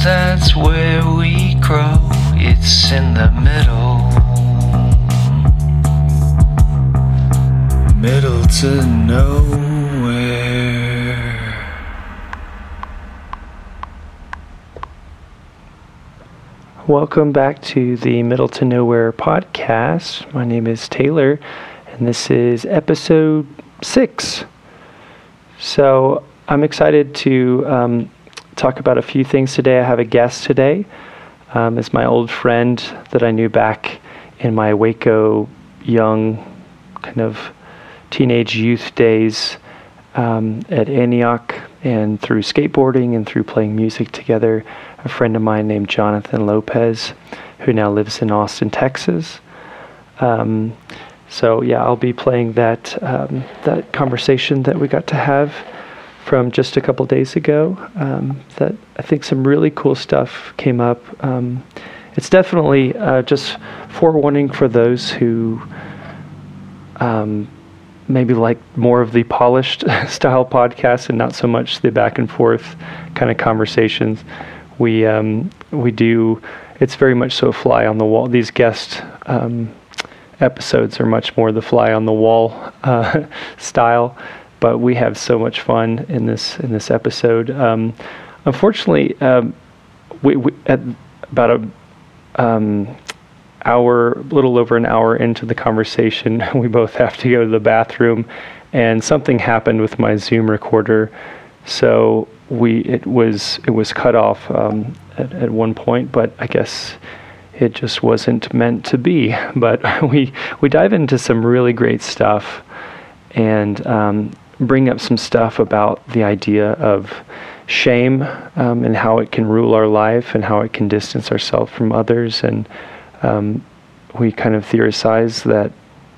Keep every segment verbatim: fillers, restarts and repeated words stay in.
that's where we grow. It's in the middle, middle to nowhere. Welcome back to the Middle to Nowhere podcast. My name is Taylor, and this is episode six. So I'm excited to um, talk about a few things today. I have a guest today. Um, it's my old friend that I knew back in my Waco young kind of teenage youth days um, at Antioch, and through skateboarding and through playing music together. A friend of mine named Jonathan Lopez, who now lives in Austin, Texas. Um, so yeah, I'll be playing that um, that conversation that we got to have from just a couple days ago. Um, that I think some really cool stuff came up. Um, it's definitely uh, just forewarning for those who um, maybe like more of the polished style podcast and not so much the back and forth kind of conversations. We um, we do, it's very much so fly on the wall. These guest um, episodes are much more the fly on the wall uh, style, but we have so much fun in this in this episode. Um, unfortunately, um, we, we at about a um, hour, a little over an hour into the conversation, we both have to go to the bathroom, and something happened with my Zoom recorder, so we it was it was cut off um, at, at one point, but I guess it just wasn't meant to be. But we we dive into some really great stuff, and um, bring up some stuff about the idea of shame um, and how it can rule our life and how it can distance ourselves from others. And um, we kind of theorize that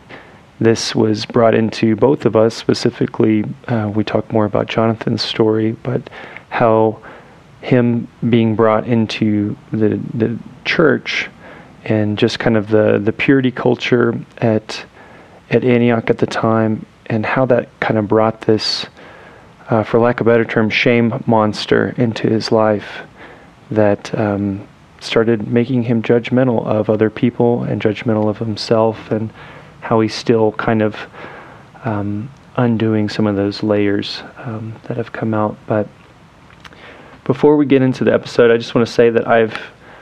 this was brought into both of us. Specifically, uh, we talk more about Jonathan's story, but how him being brought into the the church and just kind of the, the purity culture at at Antioch at the time, and how that kind of brought this, uh, for lack of a better term, shame monster into his life that um, started making him judgmental of other people and judgmental of himself, and how he's still kind of um, undoing some of those layers um, that have come out. But before we get into the episode, I just want to say that I've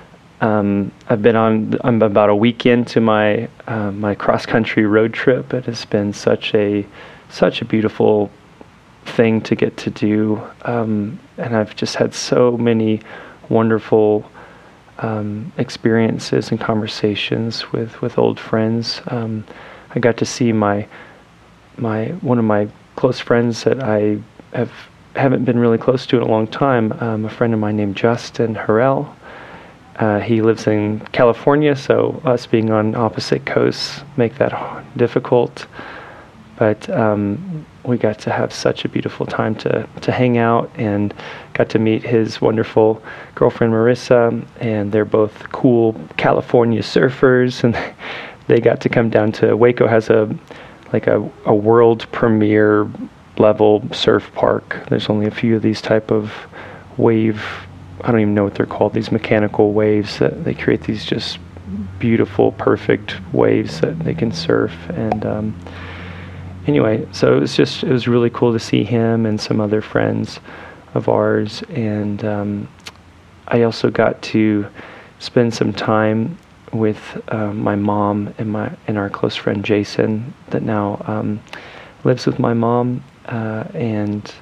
um, I've been on I'm about a week into my uh, my cross country road trip. It has been such a such a beautiful thing to get to do, um, and I've just had so many wonderful um, experiences and conversations with with old friends. Um, I got to see my my one of my close friends that I have haven't been really close to in a long time. Um, a friend of mine named Justin Harrell. Uh, he lives in California, so us being on opposite coasts make that difficult. But um, we got to have such a beautiful time to to hang out, and got to meet his wonderful girlfriend Marissa, and they're both cool California surfers, and they got to come down to Waco. Has a like a, a world premiere level surf park. There's only a few of these type of wave, I don't even know what they're called, these mechanical waves that they create, these just beautiful, perfect waves that they can surf. And um, anyway, so it was just, it was really cool to see him and some other friends of ours. And um, I also got to spend some time with uh, my mom and my and our close friend Jason, that now um, lives with my mom. Uh, and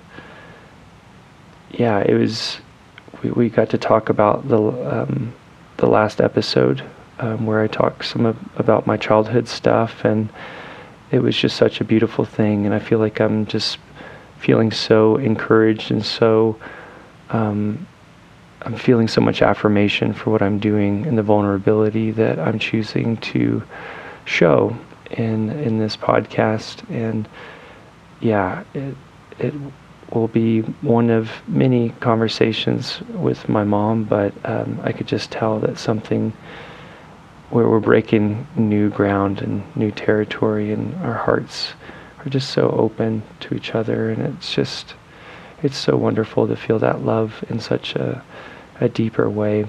yeah, it was, we, we got to talk about the um, the last episode um, where I talked some of, about my childhood stuff, and it was just such a beautiful thing. And I feel like I'm just feeling so encouraged, and so um, I'm feeling so much affirmation for what I'm doing and the vulnerability that I'm choosing to show in in this podcast. And yeah, it it will be one of many conversations with my mom, but um, I could just tell that something where we're breaking new ground and new territory, and our hearts are just so open to each other, and it's just, it's so wonderful to feel that love in such a, a deeper way.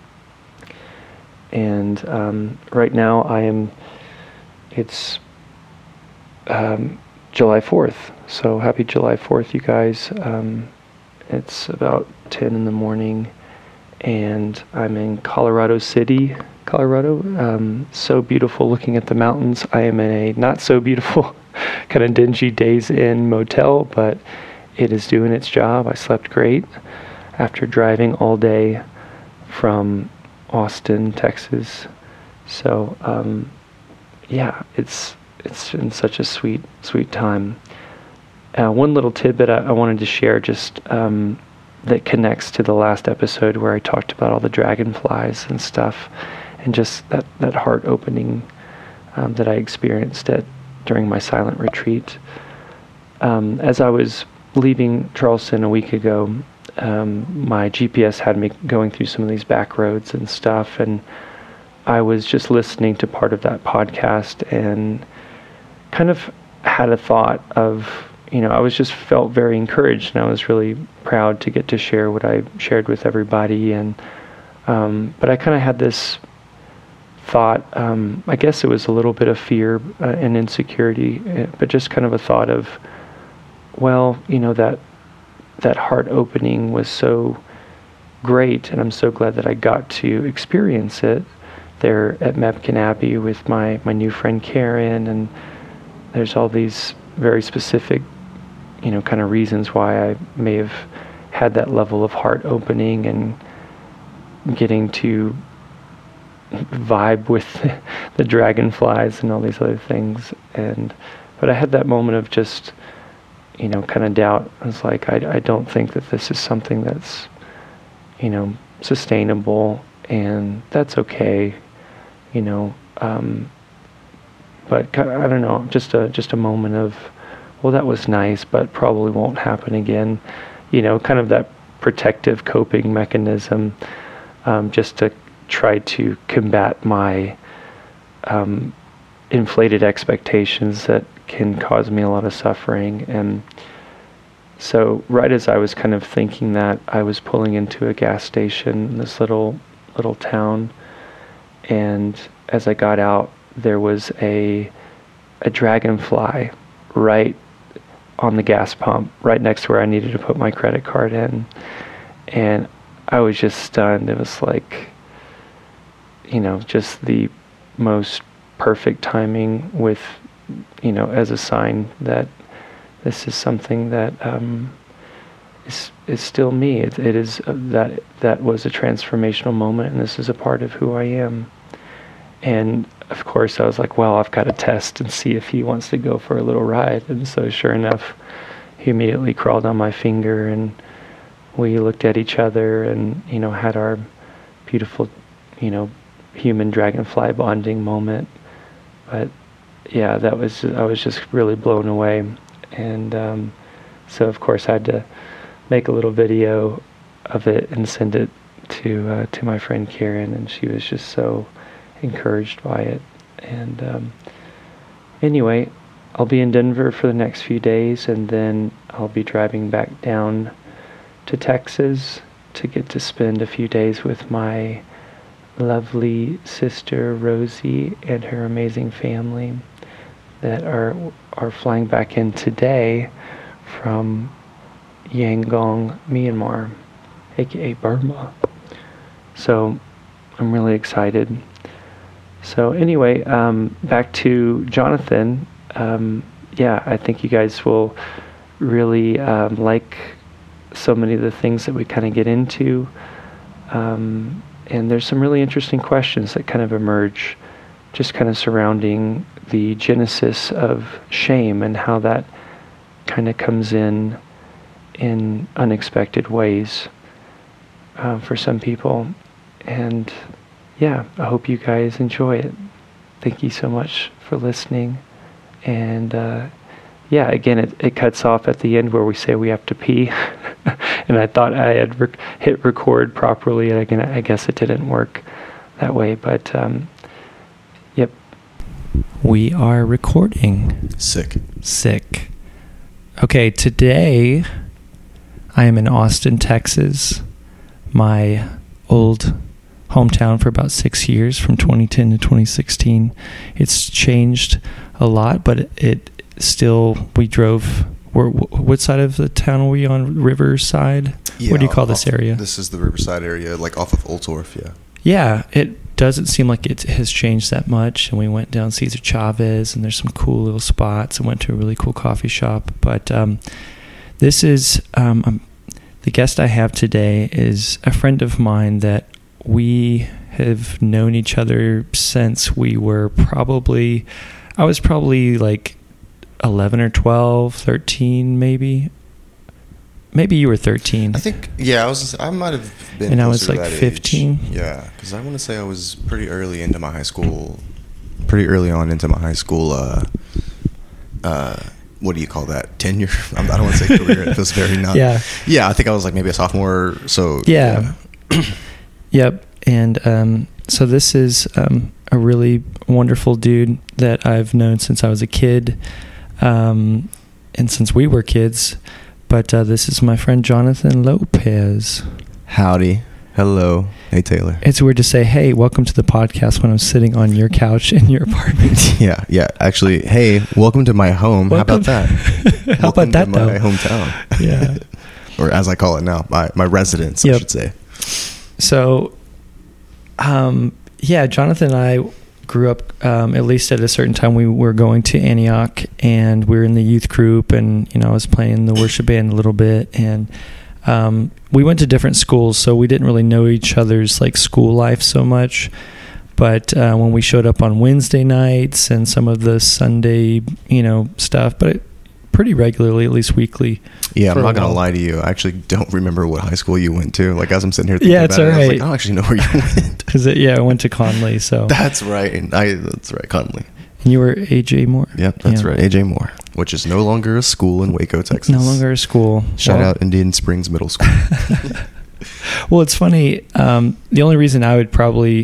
And um, right now I am, it's um, July fourth. So happy July fourth, you guys. Um, it's about ten in the morning and I'm in Colorado City, Colorado. Um, so beautiful looking at the mountains. I am in a not so beautiful kind of dingy Days Inn motel, but it is doing its job. I slept great after driving all day from Austin, Texas. So um, yeah, it's it's been such a sweet, sweet time. Uh, one little tidbit I, I wanted to share just um, that connects to the last episode where I talked about all the dragonflies and stuff, and just that, that heart opening um, that I experienced at during my silent retreat. Um, as I was leaving Charleston a week ago, um, my G P S had me going through some of these back roads and stuff, and I was just listening to part of that podcast and kind of had a thought of, you know, I was just felt very encouraged, and I was really proud to get to share what I shared with everybody. And um, but I kind of had this thought, um, I guess it was a little bit of fear uh, and insecurity, but just kind of a thought of, well, you know, that that heart opening was so great, and I'm so glad that I got to experience it there at Mebkin Abbey with my, my new friend Karen, and there's all these very specific, you know, kind of reasons why I may have had that level of heart opening and getting to vibe with the dragonflies and all these other things. And but I had that moment of just, you know, kind of doubt. I was like, I, I don't think that this is something that's, you know, sustainable, and that's okay, you know. Um, but I don't know, just a just a moment of, well, that was nice, but probably won't happen again. You know, kind of that protective coping mechanism, um, just to try to combat my um, inflated expectations that can cause me a lot of suffering. And so right as I was kind of thinking that, I was pulling into a gas station in this little little town, and as I got out, there was a a dragonfly right on the gas pump, right next to where I needed to put my credit card in. And I was just stunned. It was like, you know, just the most perfect timing with, you know, as a sign that this is something that um, is is still me. It, it is uh, that that was a transformational moment, and this is a part of who I am. And of course, I was like, well, I've got to test and see if he wants to go for a little ride. And so sure enough, he immediately crawled on my finger, and we looked at each other and, you know, had our beautiful, you know, human dragonfly bonding moment. But yeah, that was, I was just really blown away. And um, so of course I had to make a little video of it and send it to uh, to my friend Karen, and she was just so encouraged by it. And um, anyway, I'll be in Denver for the next few days, and then I'll be driving back down to Texas to get to spend a few days with my lovely sister Rosie and her amazing family that are are flying back in today from Yangon, Myanmar, aka Burma. So I'm really excited. So anyway, um, back to Jonathan. Um, yeah, I think you guys will really um, like so many of the things that we kind of get into. Um, and there's some really interesting questions that kind of emerge just kind of surrounding the genesis of shame and how that kind of comes in in unexpected ways uh, for some people. And yeah, I hope you guys enjoy it. Thank you so much for listening. And uh, yeah, again, it, it cuts off at the end where we say we have to pee. And I thought I had rec- hit record properly, and again, I guess it didn't work that way. But um, yep. We are recording. Sick. Sick. Okay, today I am in Austin, Texas. My old hometown for about six years, from twenty ten to twenty sixteen. It's changed a lot, but it, it still, we drove, we're, what side of the town are we on? Riverside? Yeah, what do you call this off- area? This is the Riverside area, like off of Oltorf, yeah. Yeah, it doesn't seem like it has changed that much. And we went down Cesar Chavez, and there's some cool little spots, and went to a really cool coffee shop. But um, this is, um, um, the guest I have today is a friend of mine that we have known each other since we were probably, I was probably like eleven or twelve, thirteen maybe. Maybe you were thirteen. I think, yeah, I was. I might have been. And I was closer to like that fifteen. age. Yeah, because I want to say I was pretty early into my high school. Pretty early on into my high school. Uh, uh, what do you call that? Tenure? I don't want to say career. It feels very not. Yeah. Yeah, I think I was like maybe a sophomore. So Yeah. yeah. Yep. And um, so this is um, a really wonderful dude that I've known since I was a kid, um, and since we were kids. But uh, this is my friend Jonathan Lopez. Howdy. Hello. Hey, Taylor. It's weird to say, hey, welcome to the podcast when I'm sitting on your couch in your apartment. Yeah, yeah. Actually, hey, welcome to my home. Welcome. How about that? How Welcome about that, to though? my hometown. Yeah. Or as I call it now, my, my residence, Yep. I should say. So, um, yeah, Jonathan and I grew up, um, at least at a certain time, we were going to Antioch, and we were in the youth group, and, you know, I was playing in the worship band a little bit, and um, we went to different schools, so we didn't really know each other's, like, school life so much. But uh, when we showed up on Wednesday nights and some of the Sunday, you know, stuff, but it, pretty regularly, at least weekly. Yeah, I'm for a not going to while. lie to you. I actually don't remember what high school you went to. Like, as I'm sitting here thinking Yeah, it's about it, all I was right. like, I don't actually know where you went. Because, yeah, I went to Conley, so. That's right. And I, that's right, Conley. And you were A J Moore? Yep, that's Yeah. right. A J Moore, which is no longer a school in Waco, Texas. No longer a school. Shout Well- out Indian Springs Middle School. Well, it's funny. Um, the only reason I would probably,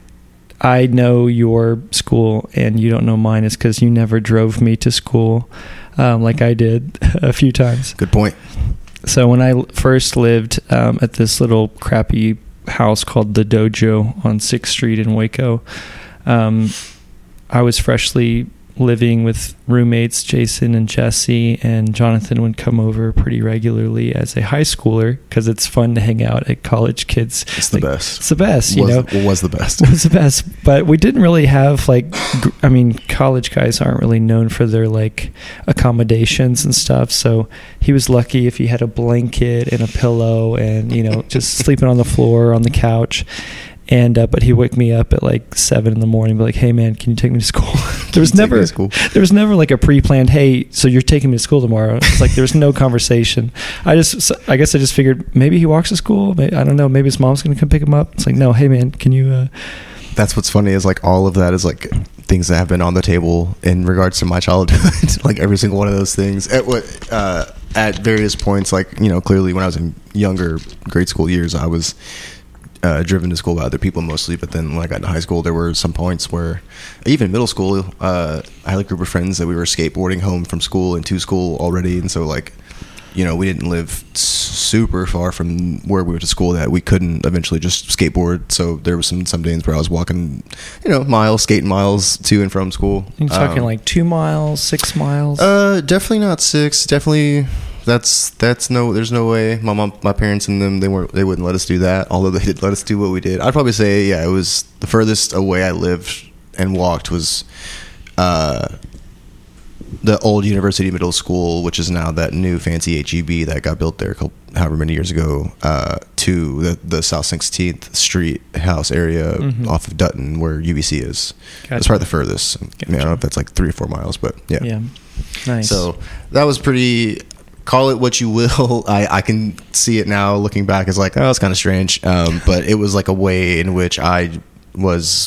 I know your school and you don't know mine is because you never drove me to school um, like I did a few times. Good point. So when I l- first lived um, at this little crappy house called the Dojo on sixth Street in Waco, um, I was freshly living with roommates Jason and Jesse, and Jonathan would come over pretty regularly as a high schooler because it's fun to hang out at college kids. It's the Like, best. It's the best, you was, know. Well, was the best. Was the best, but we didn't really have like, gr- I mean, college guys aren't really known for their like accommodations and stuff. So he was lucky if he had a blanket and a pillow and, you know, just sleeping on the floor or on the couch. And uh, but he woke me up at like seven in the morning, be like, "Hey man, can you take me to school?" there was Can you take me never, to school? there was never like a pre-planned, "Hey, so you're taking me to school tomorrow?" It's like there was no conversation. I just, so I guess I just figured maybe he walks to school. Maybe, I don't know. Maybe his mom's gonna come pick him up. It's like, no, hey man, can you? Uh, That's what's funny is like all of that is like things that have been on the table in regards to my childhood. Like every single one of those things at what uh, at various points. Like, you know, clearly when I was in younger grade school years, I was uh, driven to school by other people mostly. But then when I got into high school, there were some points where even middle school, uh, I had a group of friends that we were skateboarding home from school and to school already, and so like, you know, we didn't live s- super far from where we went to school that we couldn't eventually just skateboard. So there was some some days where I was walking, you know, miles, skating miles to and from school. You're talking Um, like two miles, six miles. uh, definitely not six. Definitely, that's that's no. There's no way. My mom, my parents, and them, they weren't. They wouldn't let us do that. Although they did let us do what we did. I'd probably say, yeah, it was the furthest away I lived and walked was, uh, the old University Middle School, which is now that new fancy H E B that got built there, a couple, however many years ago, uh, to the the South sixteenth Street house area Mhm. off of Dutton, where U B C is. That's Gotcha. probably the furthest. I, mean, I don't know if that's like three or four miles, but yeah. yeah, nice. So that was pretty. Call it what you will. I, I can see it now looking back as like, oh, it's kind of strange. Um, but it was like a way in which I was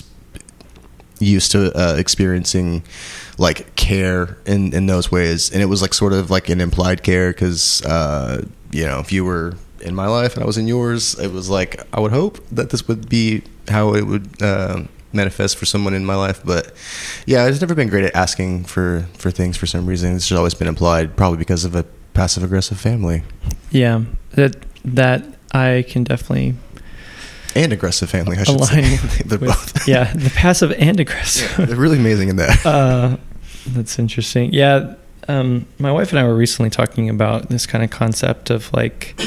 used to uh, experiencing like care in, in those ways. And it was like sort of like an implied care because, uh, you know, if you were in my life and I was in yours, it was like, I would hope that this would be how it would uh, manifest for someone in my life. But yeah, I've never been great at asking for, for things for some reason. It's just always been implied, probably because of a passive aggressive family. yeah, that that I can definitely and aggressive family, I should aligning say. They're with, both. Yeah, the passive and aggressive. Yeah, they're really amazing in that. Uh, that's interesting. Yeah, um, my wife and I were recently talking about this kind of concept of like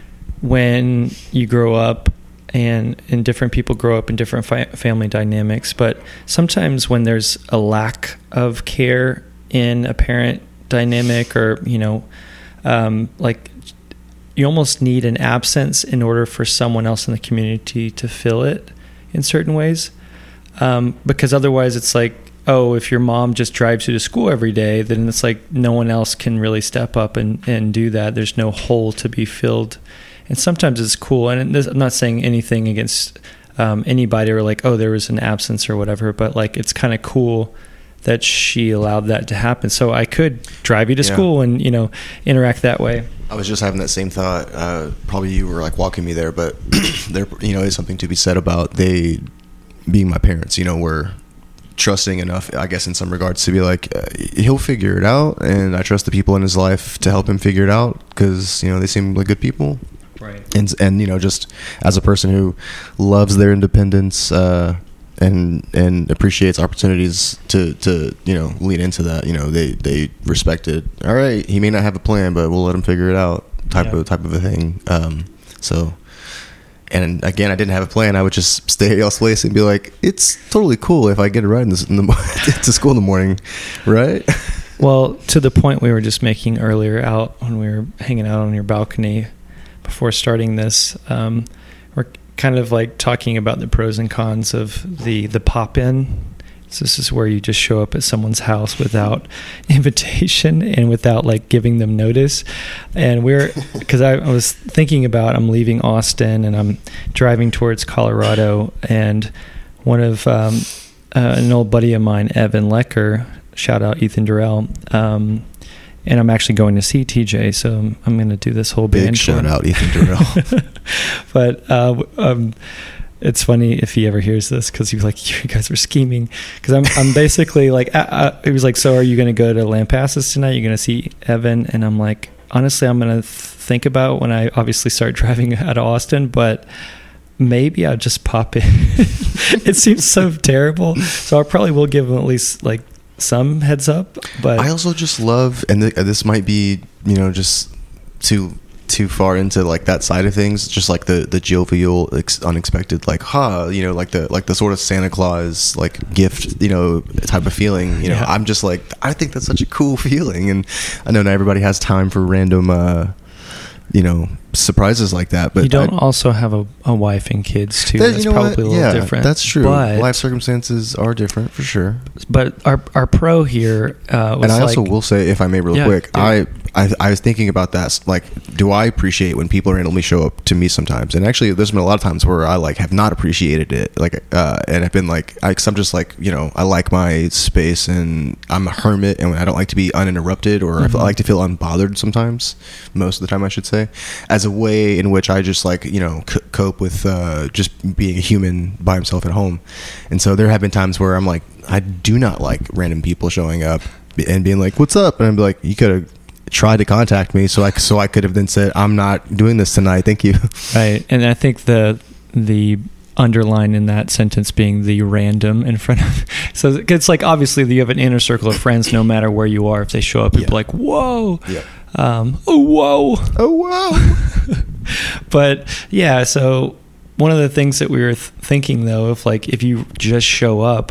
when you grow up, and and different people grow up in different fi- family dynamics, but sometimes when there's a lack of care in a parent dynamic, or you know, um, like you almost need an absence in order for someone else in the community to fill it in certain ways, um, because otherwise it's like, oh, if your mom just drives you to school every day, then it's like no one else can really step up and, and do that. There's no hole to be filled. And sometimes it's cool, and I'm not saying anything against um, anybody or like, oh, there was an absence or whatever, but like it's kind of cool that she allowed that to happen. So I could drive you to Yeah. school and, you know, interact that way. I was just having that same thought. Uh, probably you were like walking me there, but there, you know, is something to be said about they being my parents. You know, were trusting enough, I guess, in some regards, to be like, uh, he'll figure it out, and I trust the people in his life to help him figure it out because you know they seem like good people. Right. And and you know, just as a person who loves their independence uh, and and appreciates opportunities to, to you know lean into that, you know, they they respect it. All right, he may not have a plan, but we'll let him figure it out. Type Yeah. of type of a thing. Um, so, and again, I didn't have a plan. I would just stay at y'all's place and be like, it's totally cool if I get a ride in, this, in the to school in the morning, right? Well, to the point we were just making earlier out when we were hanging out on your balcony before starting this, um, we're kind of like talking about the pros and cons of the, the pop-in. So this is where you just show up at someone's house without invitation and without like giving them notice. And we're, because I, I was thinking about, I'm leaving Austin and I'm driving towards Colorado, and one of um, uh, an old buddy of mine, Evan Lecker, shout out Ethan Durrell, um, and I'm actually going to see T J, so I'm, I'm going to do this whole Big band shout tour. out Ethan Durrell. But uh, um, it's funny if he ever hears this, because he was like, "You guys were scheming." Because I'm, I'm basically like, uh, uh, he was like, "So are you going to go to Lampasas tonight? You're going to see Evan?" And I'm like, honestly, I'm going to th- think about when I obviously start driving out of Austin, but maybe I'll just pop in. It seems so terrible, so I probably will give him at least like some heads up. But I also just love, and th- this might be, you know, just too too far into like that side of things, just like the the jovial, ex- unexpected, like ha, you know, like the like the sort of Santa Claus like gift, you know, type of feeling. You know, Yeah. I'm just like, I think that's such a cool feeling, and I know not everybody has time for random, uh, you know, surprises like that. But you don't I, also have a, a wife and kids too. that- That's you know probably what? a little Yeah, different. That's true. But, Life circumstances are different for sure. but our our pro here uh, was And I like, also will say, if I may, real Yeah, quick, do I, it. I I was thinking about that. Like, do I appreciate when people randomly show up to me sometimes? And actually, there's been a lot of times where I like have not appreciated it. Like, uh, and I've been like, I, cause I'm just like, you know, I like my space, and I'm a hermit, and I don't like to be uninterrupted, or Mhm. I like to feel unbothered sometimes. Most of the time, I should say, as a way in which I just like, you know, c- cope with uh, just being a human by himself at home. And so there have been times where I'm like, I do not like random people showing up and being like, "What's up?" And I'm like, "You could have tried to contact me, so I so I could have then said, I'm not doing this tonight. Thank you." right. And I think the the underline in that sentence being the random in front of, so it's like obviously you have an inner circle of friends no matter where you are. If they show up, Yeah. you're like, whoa, Yeah. um, oh whoa, Oh wow. but yeah. So one of the things that we were th- thinking though, if like if you just show up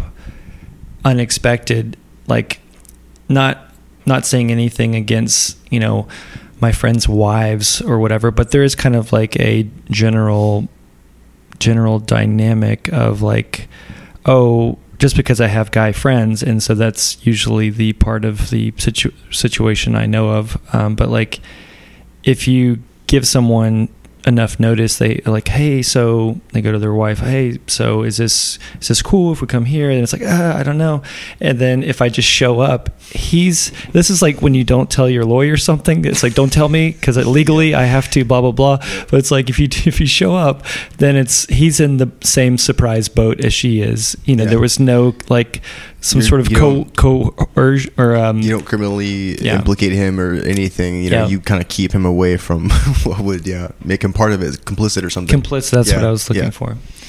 unexpected, like not not saying anything against, you know, my friends' wives or whatever, but there is kind of like a general general dynamic of like, oh, just because I have guy friends, and so that's usually the part of the situ- situation I know of. Um, but like, if you give someone enough notice, they are like, hey, so they go to their wife, hey, so is this is this cool if we come here? And it's like, ah, I don't know. And then if I just show up, he's this is like when you don't tell your lawyer something. It's like, don't tell me because legally I have to, blah blah blah. But it's like if you if you show up, then it's he's in the same surprise boat as she is. You know, Yeah. there was no like some You're- sort of you co don't- coercion or um You don't criminally Yeah. implicate him or anything. You know, Yeah. you kind of keep him away from what would yeah make him part of it, complicit or something. complicit. That's Yeah, what I was looking yeah. for.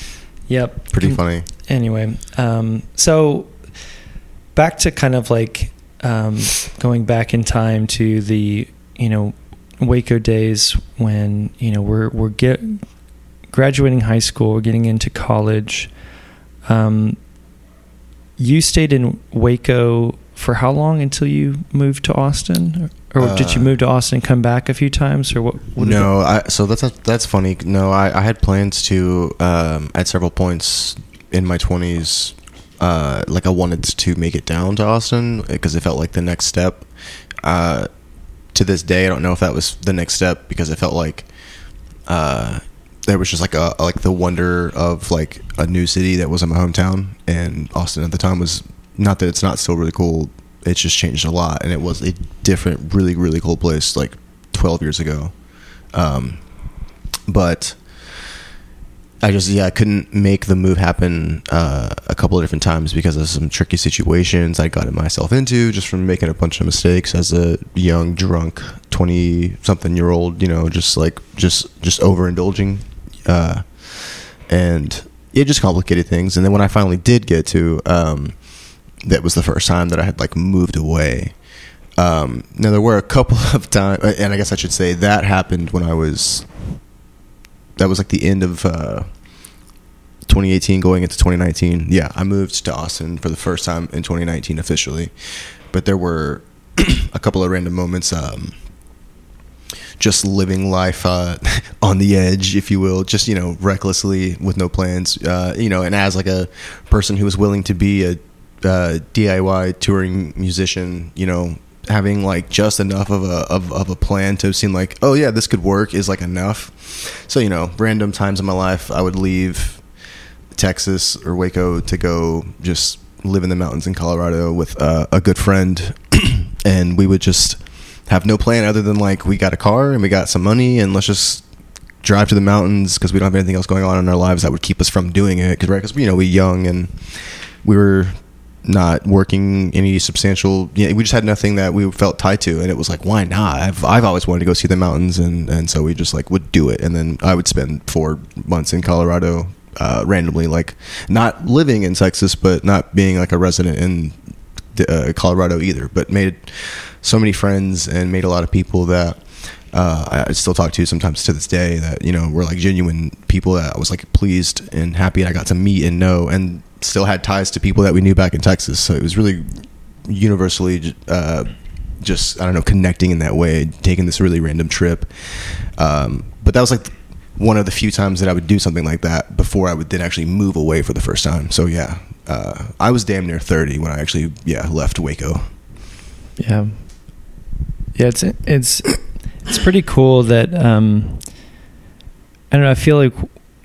Yep. Pretty funny. Anyway, um, so back to kind of like um, going back in time to the, you know, Waco days when, you know, we're we're get graduating high school, we're getting into college. Um, you stayed in Waco for how long until you moved to Austin, or, or uh, did you move to Austin and come back a few times, or what? what no, I, so that's that's funny. No, I, I had plans to um, at several points in my twenties. Uh, like I wanted to make it down to Austin because it felt like the next step. Uh, to this day, I don't know if that was the next step because it felt like uh, there was just like a like the wonder of like a new city that wasn't my hometown, and Austin at the time was not that it's not still really cool. It's just changed a lot, and it was a different, really really cool place like twelve years ago. Um, but I just yeah I couldn't make the move happen uh, a couple of different times because of some tricky situations I got myself into just from making a bunch of mistakes as a young drunk twenty something year old, you know, just like just just overindulging, uh, and it just complicated things. And then when I finally did get to um, that was the first time that I had like moved away. Um, now there were a couple of times, and I guess I should say that happened when I was. That was like the end of uh, twenty eighteen going into twenty nineteen. Yeah, I moved to Austin for the first time in twenty nineteen officially. But there were a couple of random moments um, just living life uh, on the edge, if you will, just, you know, recklessly with no plans, uh, you know, and as like a person who was willing to be a uh, D I Y touring musician, you know, having like just enough of a of, of a plan to seem like, oh yeah, this could work is like enough. So, you know, random times in my life I would leave Texas or Waco to go just live in the mountains in Colorado with uh, a good friend and we would just have no plan other than like we got a car and we got some money and let's just drive to the mountains because we don't have anything else going on in our lives that would keep us from doing it because right, because you know, we young and we were not working any substantial, you know, we just had nothing that we felt tied to, and it was like, why not? I've I've always wanted to go see the mountains, and, and so we just like would do it. And then I would spend four months in Colorado uh, randomly, like not living in Texas, but not being like a resident in uh, Colorado either. But made so many friends and made a lot of people that uh, I still talk to sometimes to this day. That, you know, were like genuine people that I was like pleased and happy I got to meet and know, and still had ties to people that we knew back in Texas. So it was really universally uh, just, I don't know, connecting in that way, taking this really random trip. Um, but that was like one of the few times that I would do something like that before I would then actually move away for the first time. So yeah, uh, I was damn near thirty when I actually, yeah, left Waco. Yeah. Yeah, it's, it's, it's pretty cool that, um, I don't know, I feel like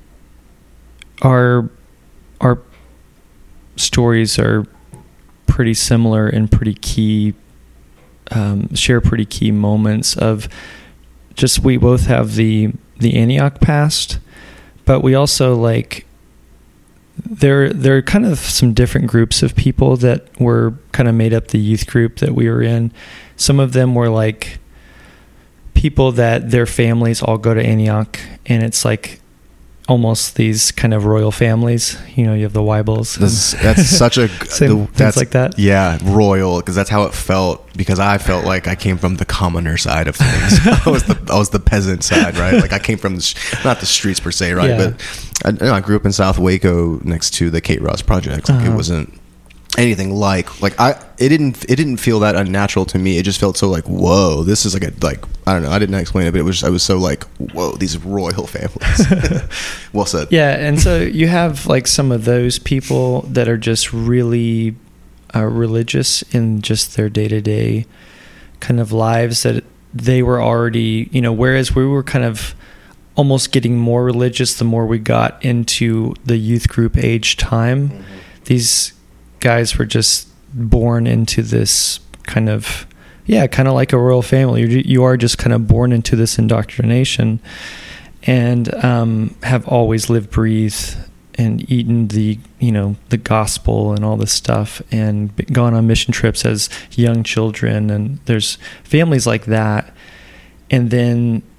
our, our, stories are pretty similar and pretty key, um, share pretty key moments of just, we both have the, the Antioch past, but we also like, there, there are kind of some different groups of people that were kind of made up the youth group that we were in. Some of them were like people that their families all go to Antioch, and it's like, almost these kind of royal families, you know, you have the Weibels. That's, that's such a Same, the, that's like that. Yeah, royal, because that's how it felt. Because I felt like I came from the commoner side of things. I was the I was the peasant side, right? Like I came from the, not the streets per se, right? Yeah. But I, you know, I grew up in South Waco next to the Kate Ross Project. Like uh-huh. It wasn't anything like like I it didn't it didn't feel that unnatural to me. It just felt so like, whoa, this is like a like I don't know, I didn't explain it, but it was I was so like, whoa, these royal families. Well said. Yeah, and so you have like some of those people that are just really uh, religious in just their day-to-day kind of lives, that they were already, you know, whereas we were kind of almost getting more religious the more we got into the youth group age time. Mm-hmm. These guys were just born into this kind of, yeah, kind of like a royal family. You, you are just kind of born into this indoctrination, and um, have always lived, breathed, and eaten the, you know, the gospel and all this stuff, and gone on mission trips as young children. And there's families like that. And then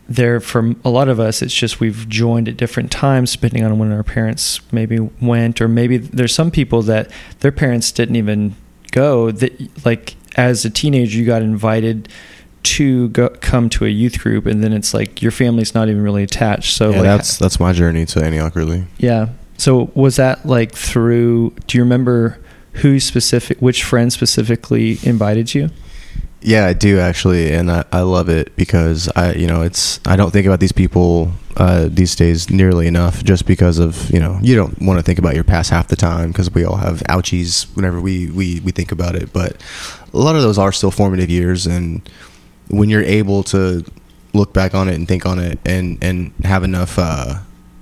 there, for a lot of us, it's just we've joined at different times depending on when our parents maybe went, or maybe there's some people that their parents didn't even go. That, like, as a teenager, you got invited to go, come to a youth group, and then it's like your family's not even really attached. So yeah, like, that's that's my journey to Antioch, really. Yeah. So was that like through? Do you remember who specific, which friend specifically invited you? Yeah, I do actually, and I, I love it because I, you know, it's I don't think about these people uh, these days nearly enough, just because of, you know, you don't want to think about your past half the time because we all have ouchies whenever we, we we think about it. But a lot of those are still formative years, and when you're able to look back on it and think on it, and and have enough uh,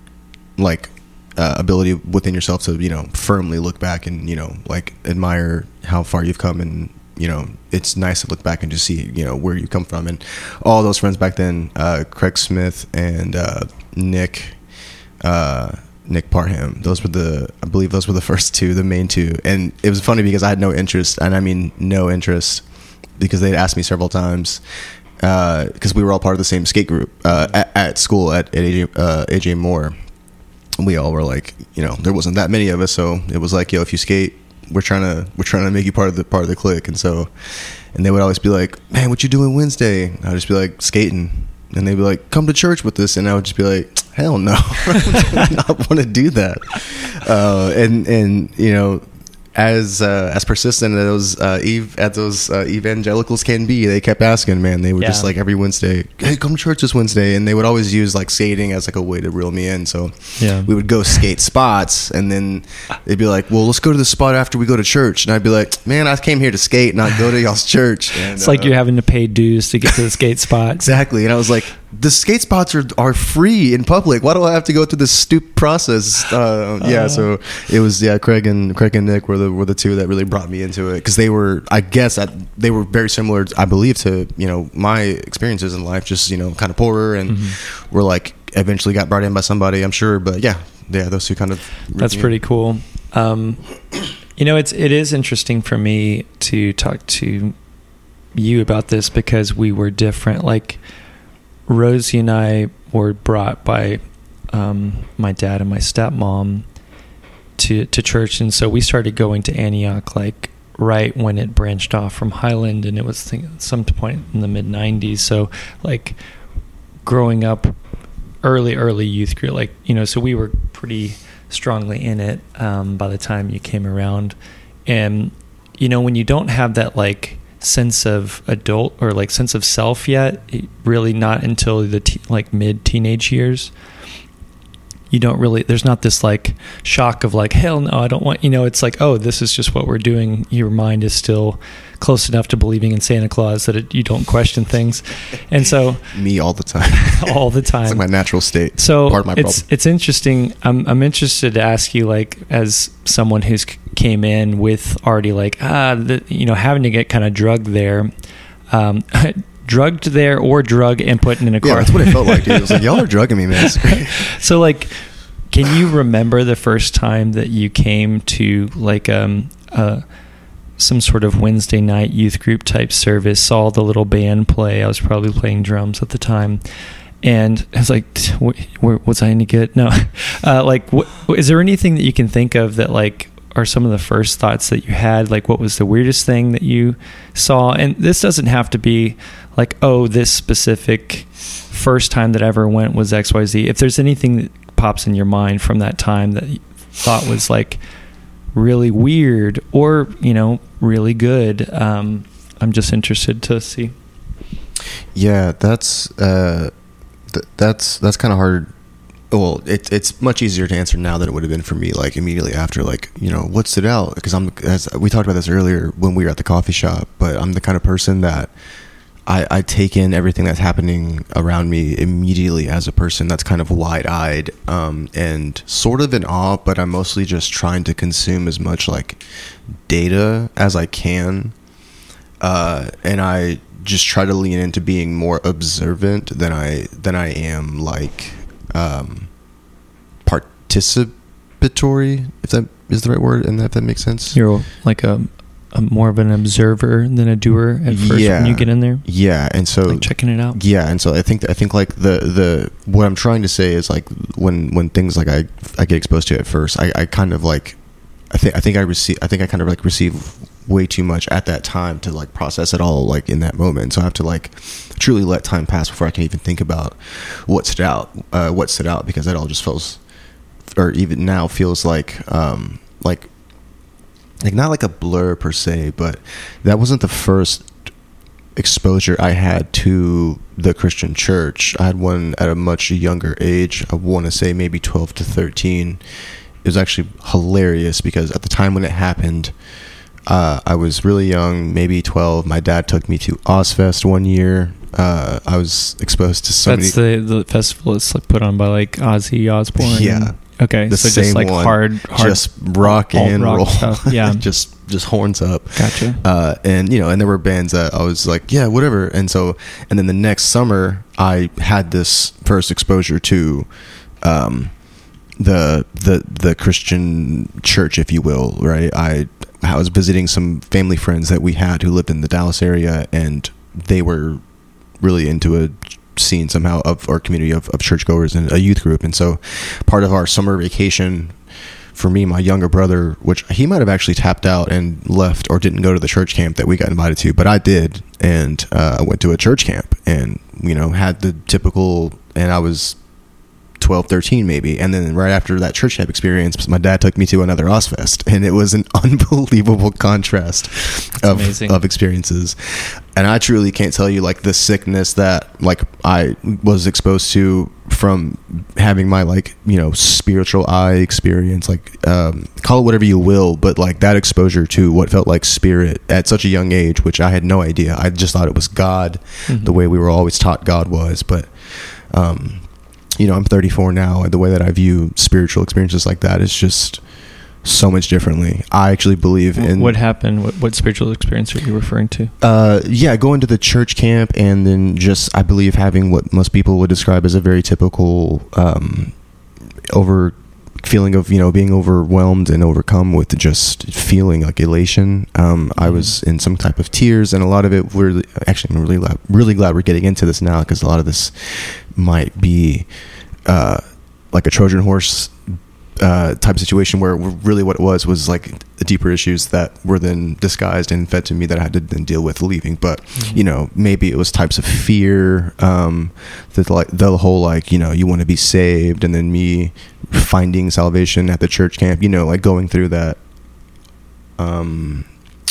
like uh, ability within yourself to, you know, firmly look back and, you know, like admire how far you've come, and, you know, it's nice to look back and just see, you know, where you come from. And all those friends back then, uh, Craig Smith and uh, Nick, uh, Nick Parham, those were the, I believe those were the first two, the main two. And it was funny because I had no interest, and I mean no interest, because they'd asked me several times, because uh, we were all part of the same skate group uh, at, at school at, at A J, uh, A J Moore. We all were like, you know, there wasn't that many of us, so it was like, yo, if you skate, we're trying to we're trying to make you part of the part of the clique. And so, and they would always be like, man, what you doing Wednesday? I'd just be like, skating. And they'd be like, come to church with us. And I would just be like, hell no, I do not want to do that. Uh, and and you know, as uh, as persistent as those uh, ev- as those uh, evangelicals can be, they kept asking, man. They were Yeah. just like every Wednesday, hey, come to church this Wednesday. And they would always use like skating as like a way to reel me in. So Yeah. we would go skate spots, and then they'd be like, well, let's go to the spot after we go to church. And I'd be like, man, I came here to skate, not go to y'all's church. And, It's like uh, you're having to pay dues to get to the skate spot. exactly. And I was like, the skate spots are, are free in public. Why do I have to go through this stupid process? Uh, yeah. Uh. So it was, yeah, Craig and Craig and Nick were the, were the two that really brought me into it. Cause they were, I guess that they were very similar, I believe, to, you know, my experiences in life, just, you know, kind of poorer, and Mm-hmm. were like, eventually got brought in by somebody, I'm sure. But yeah, yeah, those two kind of. That's yeah. pretty cool. Um, you know, it's it is interesting for me to talk to you about this because we were different. Like Rosie and I were brought by um, my dad and my stepmom to to church, and so we started going to Antioch like right when it branched off from Highland, and it was think, some point in the mid nineties. So like growing up, early early youth group, like, you know, so we were pretty strongly in it um, by the time you came around. And you know, when you don't have that like sense of adult or like sense of self yet, it really not until the te- like mid teenage years, you don't really, there's not this like shock of like, hell no, I don't want, you know, it's like, oh, this is just what we're doing. Your mind is still close enough to believing in Santa Claus that it, you don't question things. And so Me all the time. all the time. It's like my natural state. So Part of my it's problem. it's interesting. I'm I'm interested to ask you, like, as someone who's c- came in with already like ah, the, you know, having to get kind of drugged there, um, drugged there or drug and put in a car. Yeah, that's what it felt like, dude. It was like, y'all are drugging me, man. It's great. So like, can you remember the first time that you came to like um uh some sort of Wednesday night youth group type service, saw the little band play? I was probably playing drums at the time. And I was like, wh- where, was I any good? No. Uh, like, wh- is there anything that you can think of that like are some of the first thoughts that you had? Like, what was the weirdest thing that you saw? And this doesn't have to be like, oh, this specific first time that I ever went was X Y Z. If there's anything that pops in your mind from that time that you thought was like really weird or, you know, really good, um, I'm just interested to see. Yeah, that's uh, th- that's that's kind of hard. Well, it, it's much easier to answer now than it would have been for me. Like immediately after, like, you know, what stood out? Because I'm, as we talked about this earlier when we were at the coffee shop. But I'm the kind of person that I, I take in everything that's happening around me immediately as a person that's kind of wide-eyed um, and sort of in awe. But I'm mostly just trying to consume as much like data as I can, uh, and I just try to lean into being more observant than I than I am like um, participatory, if that is the right word, and if that makes sense. You're like a a more of an observer than a doer at first yeah, when you get in there. Yeah, and so like checking it out. Yeah, and so I think I think like the the what I'm trying to say is like when when things like I I get exposed to at first, I, I kind of like I think I think I receive I think I kind of like receive way too much at that time to like process it all like in that moment. So I have to like truly let time pass before I can even think about what stood out, uh, what stood out, because it all just feels, or even now feels like um like. Like not like a blur per se, but that wasn't the first exposure I had to the Christian church. I had one at a much younger age. I want to say maybe twelve to thirteen. It was actually hilarious because at the time when it happened, uh, I was really young, maybe twelve. My dad took me to Ozfest one year. Uh, I was exposed to so That's many... the, the festival that's like put on by like Ozzy Osbourne. Yeah. Okay, the so same just like one, hard, hard, just rock and rock roll, stuff. Yeah, just just horns up. Gotcha. Uh, and you know, and there were bands that I was like, yeah, whatever. And so, and then the next summer, I had this first exposure to um, the the the Christian church, if you will. Right, I I was visiting some family friends that we had who lived in the Dallas area, and they were really into a scene somehow of our community of, of churchgoers and a youth group. And so part of our summer vacation for me, my younger brother, which he might have actually tapped out and left or didn't go to the church camp that we got invited to, but I did. And uh, I went to a church camp and, you know, had the typical, and I was twelve, thirteen maybe. And then right after that church camp experience, my dad took me to another Ozfest, and it was an unbelievable contrast of, of experiences. And I truly can't tell you like the sickness that like I was exposed to from having my like, you know, spiritual eye experience, like um, call it whatever you will, but like that exposure to what felt like spirit at such a young age, which I had no idea. I just thought it was God, mm-hmm. the way we were always taught God was. But um you know, I'm thirty-four now, and the way that I view spiritual experiences like that is just so much differently. I actually believe in... What happened? What, what spiritual experience are you referring to? Uh, yeah, going to the church camp, and then just, I believe, having what most people would describe as a very typical um, over feeling of, you know, being overwhelmed and overcome with just feeling like elation. Um, mm-hmm. I was in some type of tears, and a lot of it were... Actually, I'm really glad, really glad we're getting into this now, because a lot of this might be uh, like a Trojan horse uh, type of situation where really what it was was like the deeper issues that were then disguised and fed to me that I had to then deal with leaving. But mm-hmm. you know, maybe it was types of fear, um, that like the whole like, you know, you want to be saved, and then me finding salvation at the church camp. You know, like going through that. Um,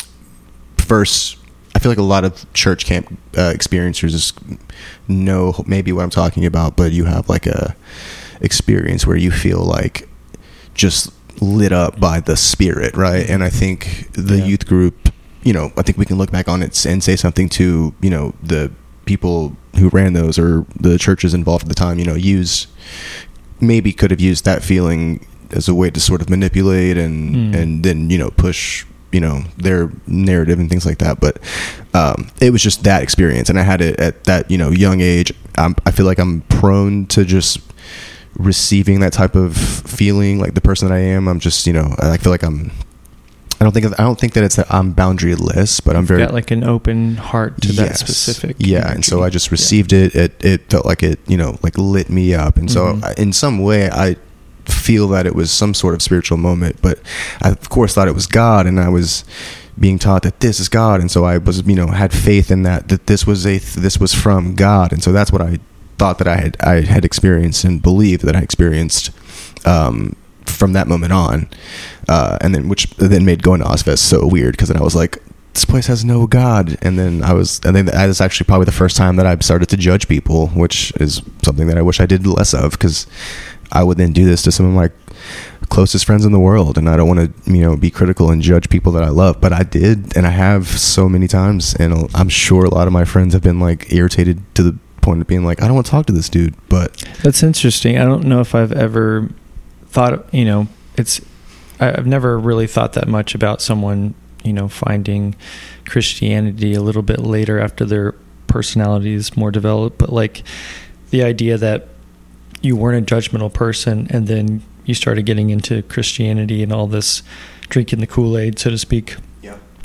first. I feel like a lot of church camp uh, experiencers know maybe what I'm talking about, but you have like a experience where you feel like just lit up by the Spirit, right? And I think the yeah. youth group, you know, I think we can look back on it and say something to, you know, the people who ran those or the churches involved at the time, you know, used, maybe could have used that feeling as a way to sort of manipulate and, mm. and then, you know, push, you know, their narrative and things like that. But um, it was just that experience, and I had it at that, you know, young age. I'm, I feel like I'm prone to just receiving that type of feeling, like the person that I am. I'm just, you know, I feel like I'm. I don't think I don't think that it's that I'm boundaryless, but I'm very got like an open heart to yes, that specific. Yeah, energy. And so I just received yeah. it. It it felt like it, you know, like lit me up, and mm-hmm. so I, in some way I feel that it was some sort of spiritual moment, but I of course thought it was God, and I was being taught that this is God, and so I was, you know, had faith in that that this was a this was from God, and so that's what I thought that I had I had experienced and believed that I experienced um, from that moment on, uh, and then which then made going to Ozfest so weird, because then I was like, this place has no God, and then I was and then that was actually probably the first time that I started to judge people, which is something that I wish I did less of, because I would then do this to some of my closest friends in the world, and I don't want to, you know, be critical and judge people that I love, but I did, and I have so many times, and I'm sure a lot of my friends have been like irritated to the point of being like, I don't want to talk to this dude. But that's interesting. I don't know if I've ever thought, you know, it's I've never really thought that much about someone, you know, finding Christianity a little bit later after their personality is more developed, but like the idea that you weren't a judgmental person, and then you started getting into Christianity and all this drinking the Kool-Aid, so to speak. Yeah.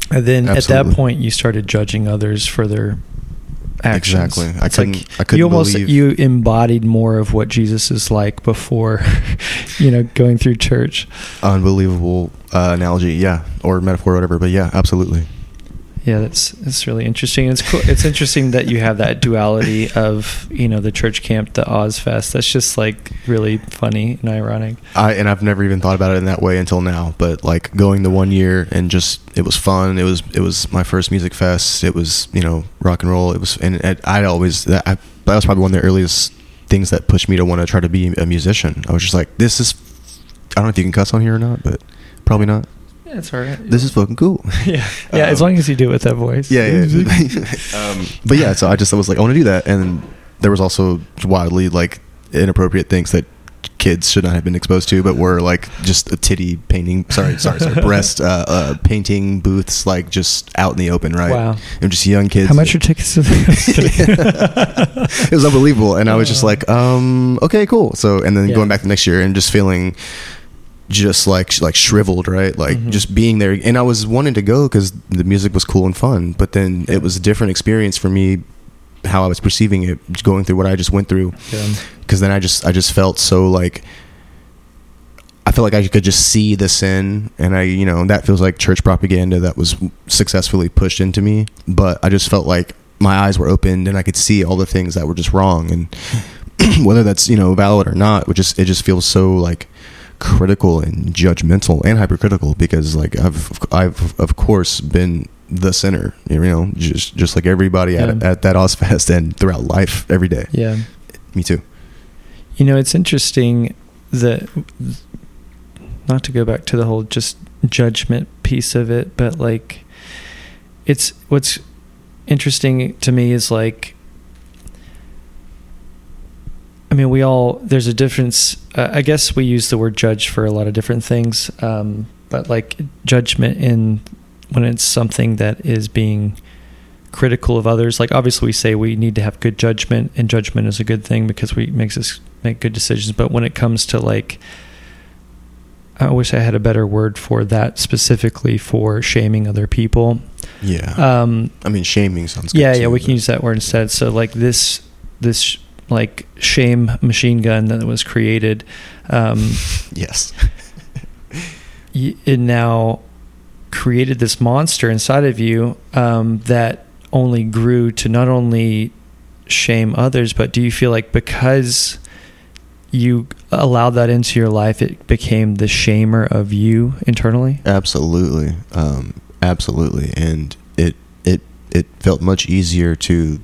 And then Absolutely. at that point, you started judging others for their actions. Exactly. I It's couldn't. like I couldn't you almost believe. you embodied more of what Jesus is like before, you know, going through church. Unbelievable uh, analogy, yeah, or metaphor, or whatever. But yeah, absolutely. Yeah, that's that's really interesting. It's cool. It's interesting that you have that duality of, you know, the church camp, the Ozfest. That's just like really funny and ironic. I and I've never even thought about it in that way until now. But like going the one year and just it was fun. It was it was my first music fest. It was, you know, rock and roll. It was and it, I'd always that I, that was probably one of the earliest things that pushed me to want to try to be a musician. I was just like, this is I don't know if you can cuss on here or not, but probably not. Yeah, it's all right. This is fucking cool. Yeah, yeah. Um, as long as you do it with that voice. Yeah, yeah. um, but yeah, so I just I was like, I want to do that, and there was also wildly like inappropriate things that kids should not have been exposed to, but were like just a titty painting. Sorry, sorry, sorry. breast uh, uh, painting booths, like just out in the open, right? Wow. And just young kids. How much are tickets to It was unbelievable, and I was just like, um, okay, cool. So, and then Yeah. going back the next year and just feeling. Just like like shriveled, right? Like Mm-hmm. just being there, and I was wanting to go because the music was cool and fun. But then it was a different experience for me, how I was perceiving it, just going through what I just went through. Because then I just I just felt so like I felt like I could just see the sin, and I you know that feels like church propaganda that was successfully pushed into me. But I just felt like my eyes were opened and I could see all the things that were just wrong, and whether that's you know valid or not, it just it just feels so like. Critical and judgmental and hypercritical because like I've I've of course been the sinner, you know, just just like everybody at Yeah. at that Ozfest and throughout life every day. Yeah. Me too. You know, it's interesting that, not to go back to the whole just judgment piece of it, but like it's what's interesting to me is like I mean, we all, there's a difference. Uh, I guess we use the word judge for a lot of different things. Um, but like judgment in when it's something that is being critical of others, like obviously we say we need to have good judgment, and judgment is a good thing because we makes us make good decisions. But when it comes to like, I wish I had a better word for that specifically for shaming other people. Yeah. Um, I mean, shaming sounds good. yeah, too, yeah, we but- can use that word instead. So like this, this like shame machine gun that was created, um, Yes. y- it now created this monster inside of you um, that only grew to not only shame others, but do you feel like because you allowed that into your life, it became the shamer of you internally? Absolutely. Um, absolutely. And it, it, it felt much easier to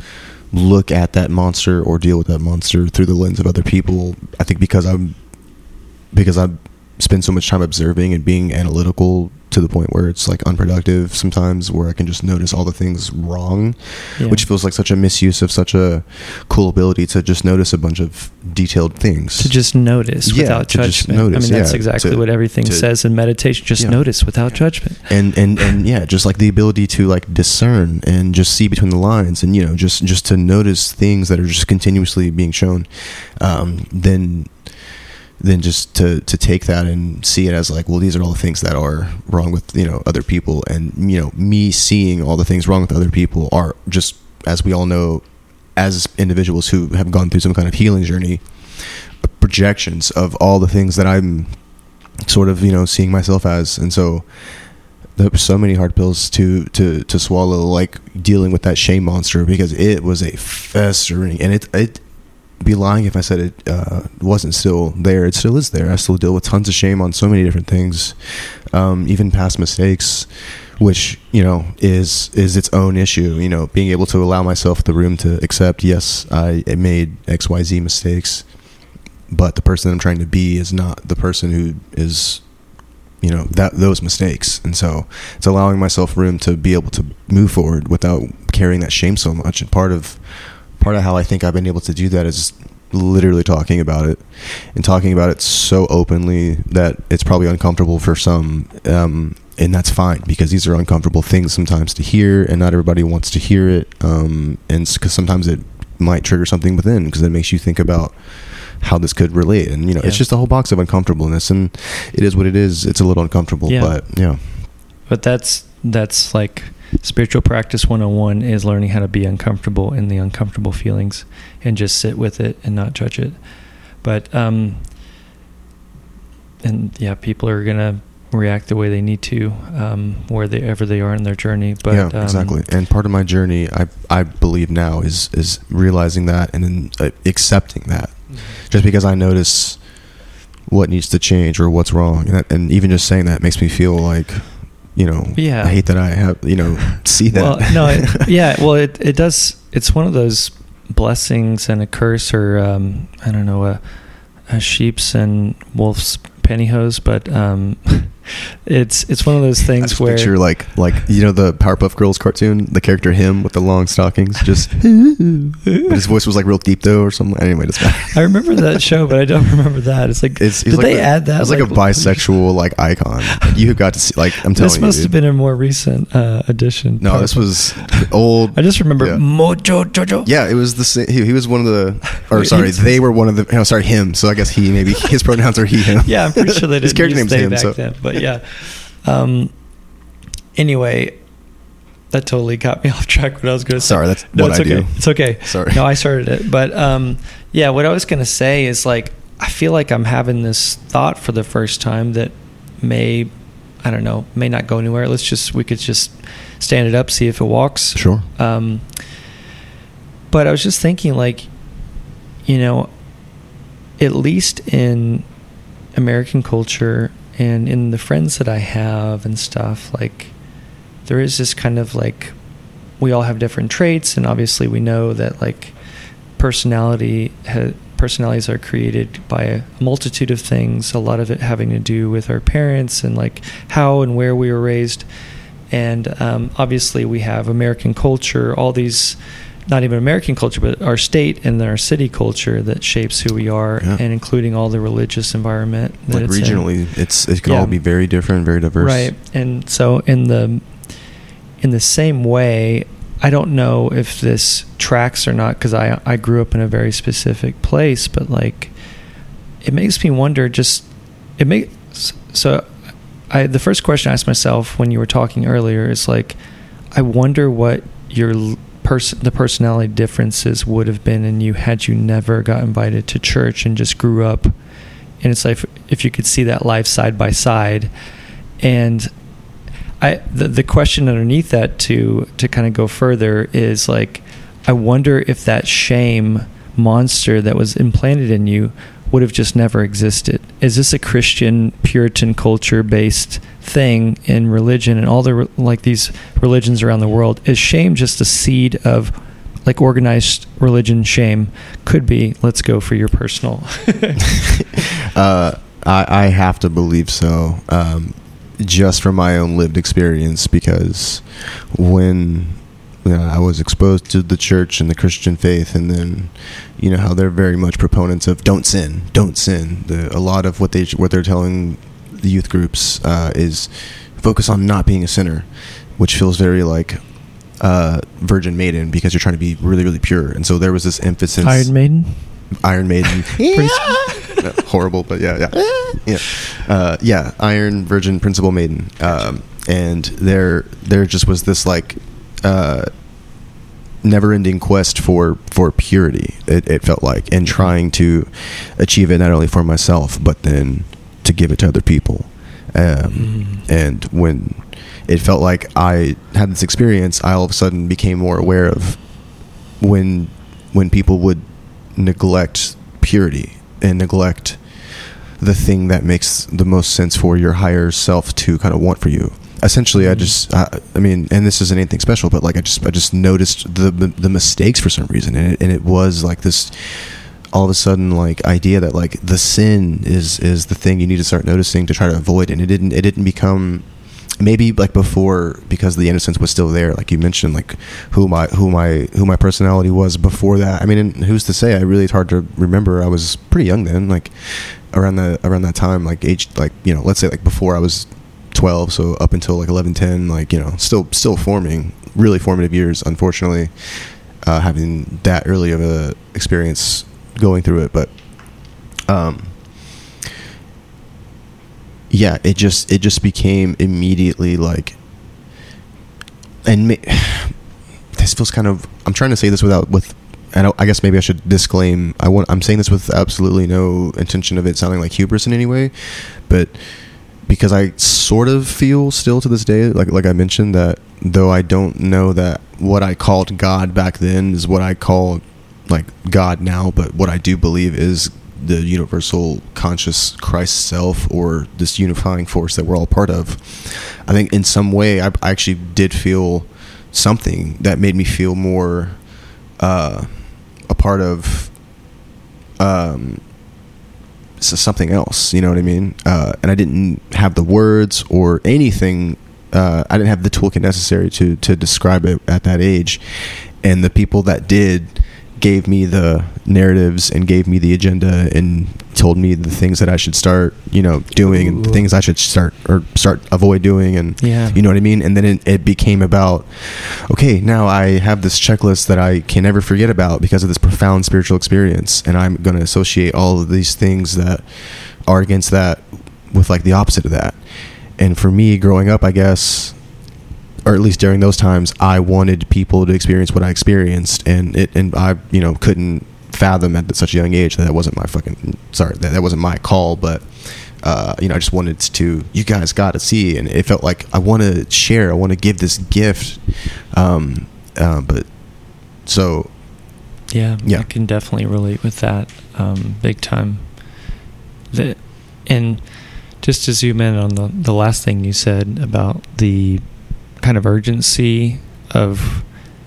look at that monster or deal with that monster through the lens of other people. I think because I'm, because I spend so much time observing and being analytical to the point where it's like unproductive sometimes, where I can just notice all the things wrong, Yeah. which feels like such a misuse of such a cool ability to just notice a bunch of detailed things. To just notice Yeah, without to just judgment. notice, I mean, that's yeah, exactly to- what everything to- says in meditation. Just Yeah. notice without judgment. and and and yeah, just like the ability to like discern and just see between the lines, and you know just just to notice things that are just continuously being shown, um then then just to to take that and see it as like, well, these are all the things that are wrong with you know other people, and you know me seeing all the things wrong with other people are just, as we all know, as individuals who have gone through some kind of healing journey, projections of all the things that I'm sort of you know seeing myself as. And so there were so many hard pills to to to swallow, like dealing with that shame monster, because it was a festering, and it it be lying if I said it uh, wasn't still there. It still is there. I still deal with tons of shame on so many different things, um, even past mistakes, which you know is is its own issue. You know, being able to allow myself the room to accept, yes, I made X Y Z mistakes, but the person I'm trying to be is not the person who is, you know, that those mistakes. And so it's allowing myself room to be able to move forward without carrying that shame so much. And part of part of how I think I've been able to do that is literally talking about it, and talking about it so openly that it's probably uncomfortable for some, um, and that's fine, because these are uncomfortable things sometimes to hear, and not everybody wants to hear it, um, and because sometimes it might trigger something within, because it makes you think about how this could relate, and you know, Yeah. it's just a whole box of uncomfortableness, and it is what it is. It's a little uncomfortable, Yeah. but yeah. But that's that's like spiritual practice one oh one is learning how to be uncomfortable in the uncomfortable feelings and just sit with it and not judge it. But um and yeah, people are gonna react the way they need to, um wherever they are in their journey. But yeah, um, exactly. And part of my journey, I I believe now, is is realizing that and then uh, accepting that. Mm-hmm. Just because I notice what needs to change or what's wrong, and, that, and even just saying that makes me feel like, you know, yeah. I hate that I have, you know, see that. Well, no, it, yeah, well, it it does. It's one of those blessings and a curse, or um, I don't know, a, a sheep's and wolf's pantyhose, but um, it's it's one of those things I just where picture like like you know the Powerpuff Girls cartoon, the character him with the long stockings, just but his voice was like real deep though or something. Anyway, it doesn't matter. I remember that show, but I don't remember that. It's like it's, did like they a, add that? It's like, like a bisexual like icon. You got to see, like I'm telling you, this must you, have been a more recent uh, addition. No, this was old. I just remember yeah. Mojo Jojo. Yeah, it was the same. He, he was one of the, or sorry, they were one of the. No, sorry, him. So I guess he maybe his pronouns are he him. Yeah, I'm pretty sure they didn't his character use name's they him. back So. then, but yeah. Um. Anyway, that totally got me off track. What I was going to say. Sorry, that's no, what it's I okay. do. It's okay. Sorry. No, I started it, but um, yeah. What I was going to say is like I feel like I'm having this thought for the first time that may, I don't know, may not go anywhere. Let's just we could just stand it up, see if it walks. Sure. Um. But I was just thinking, like, you know, at least in American culture and in the friends that I have and stuff, like, there is this kind of like, we all have different traits, and obviously we know that like personality ha- personalities are created by a multitude of things, a lot of it having to do with our parents and like how and where we were raised. And um, obviously we have American culture, all these, not even American culture, but our state and our city culture that shapes who we are, yeah. and including all the religious environment that like it's regionally in. it's it can Yeah. all be very different, very diverse, right? And so in the in the same way, I don't know if this tracks or not, because I I grew up in a very specific place, but like it makes me wonder. Just it makes so I the first question I asked myself when you were talking earlier is like, I wonder what your Person, the personality differences would have been in you had you never got invited to church and just grew up. And it's like if you could see that life side by side. And I the, the question underneath that to to kind of go further is like, I wonder if that shame monster that was implanted in you would have just never existed. Is this a Christian Puritan culture based thing in religion and all the like these religions around the world? Is shame just a seed of like organized religion? Shame could be. Let's go for your personal. uh, I, I have to believe so, um, just from my own lived experience, because when you know, I was exposed to the church and the Christian faith, and then you know how they're very much proponents of don't sin, don't sin. The, a lot of what they what they're telling the youth groups uh, is focus on not being a sinner, which feels very like uh, Virgin Maiden, because you're trying to be really really pure. And so there was this emphasis. Iron Maiden. Iron Maiden. Yeah. No, horrible, but yeah, yeah, yeah, uh, yeah. Iron Virgin Principal Maiden, um, and there there just was this like. Uh, never-ending quest for for purity, it, it felt like, and trying to achieve it not only for myself but then to give it to other people. Um, mm. And when it felt like I had this experience, I all of a sudden became more aware of when when people would neglect purity and neglect the thing that makes the most sense for your higher self to kind of want for you. Essentially, mm-hmm. I just, I, I mean, and this isn't anything special, but like I just, I just noticed the the mistakes for some reason, and it, and it was like this, all of a sudden, like idea that like the sin is is the thing you need to start noticing to try to avoid, and it didn't, it didn't become, maybe like before, because the innocence was still there, like you mentioned, like who my who my who my personality was before that. I mean, and who's to say? I really, it's hard to remember. I was pretty young then, like around the around that time, like age, like you know, let's say like before I was twelve, so up until like eleven, ten, like, you know, still still forming, really formative years, unfortunately, uh, having that early of a experience going through it. But um yeah, it just it just became immediately like and ma- this feels kind of, I'm trying to say this without, with, and I, I guess maybe I should disclaim, I want, I'm saying this with absolutely no intention of it sounding like hubris in any way, but because I sort of feel still to this day, like like I mentioned, that though I don't know that what I called God back then is what I call like God now, but what I do believe is the universal conscious Christ self, or this unifying force that we're all part of. I think in some way I, I actually did feel something that made me feel more uh, a part of um, something else, you know what I mean? Uh, and I didn't have the words or anything. Uh, I didn't have the toolkit necessary to, to describe it at that age. And the people that did gave me the narratives and gave me the agenda and told me the things that I should start, you know, doing. Ooh. And the things I should start or start avoid doing. And yeah. You know what I mean? And then it, it became about, okay, now I have this checklist that I can never forget about because of this profound spiritual experience. And I'm going to associate all of these things that are against that with like the opposite of that. And for me growing up, I guess, or at least during those times, I wanted people to experience what I experienced, and it, and I, you know, couldn't fathom at such a young age that that wasn't my fucking, sorry, that, that wasn't my call, but, uh, you know, I just wanted to, you guys got to see, and it felt like I want to share, I want to give this gift, um, uh, but, so. Yeah, yeah, I can definitely relate with that, um, big time. The, and just to zoom in on the, the last thing you said about the kind of urgency of,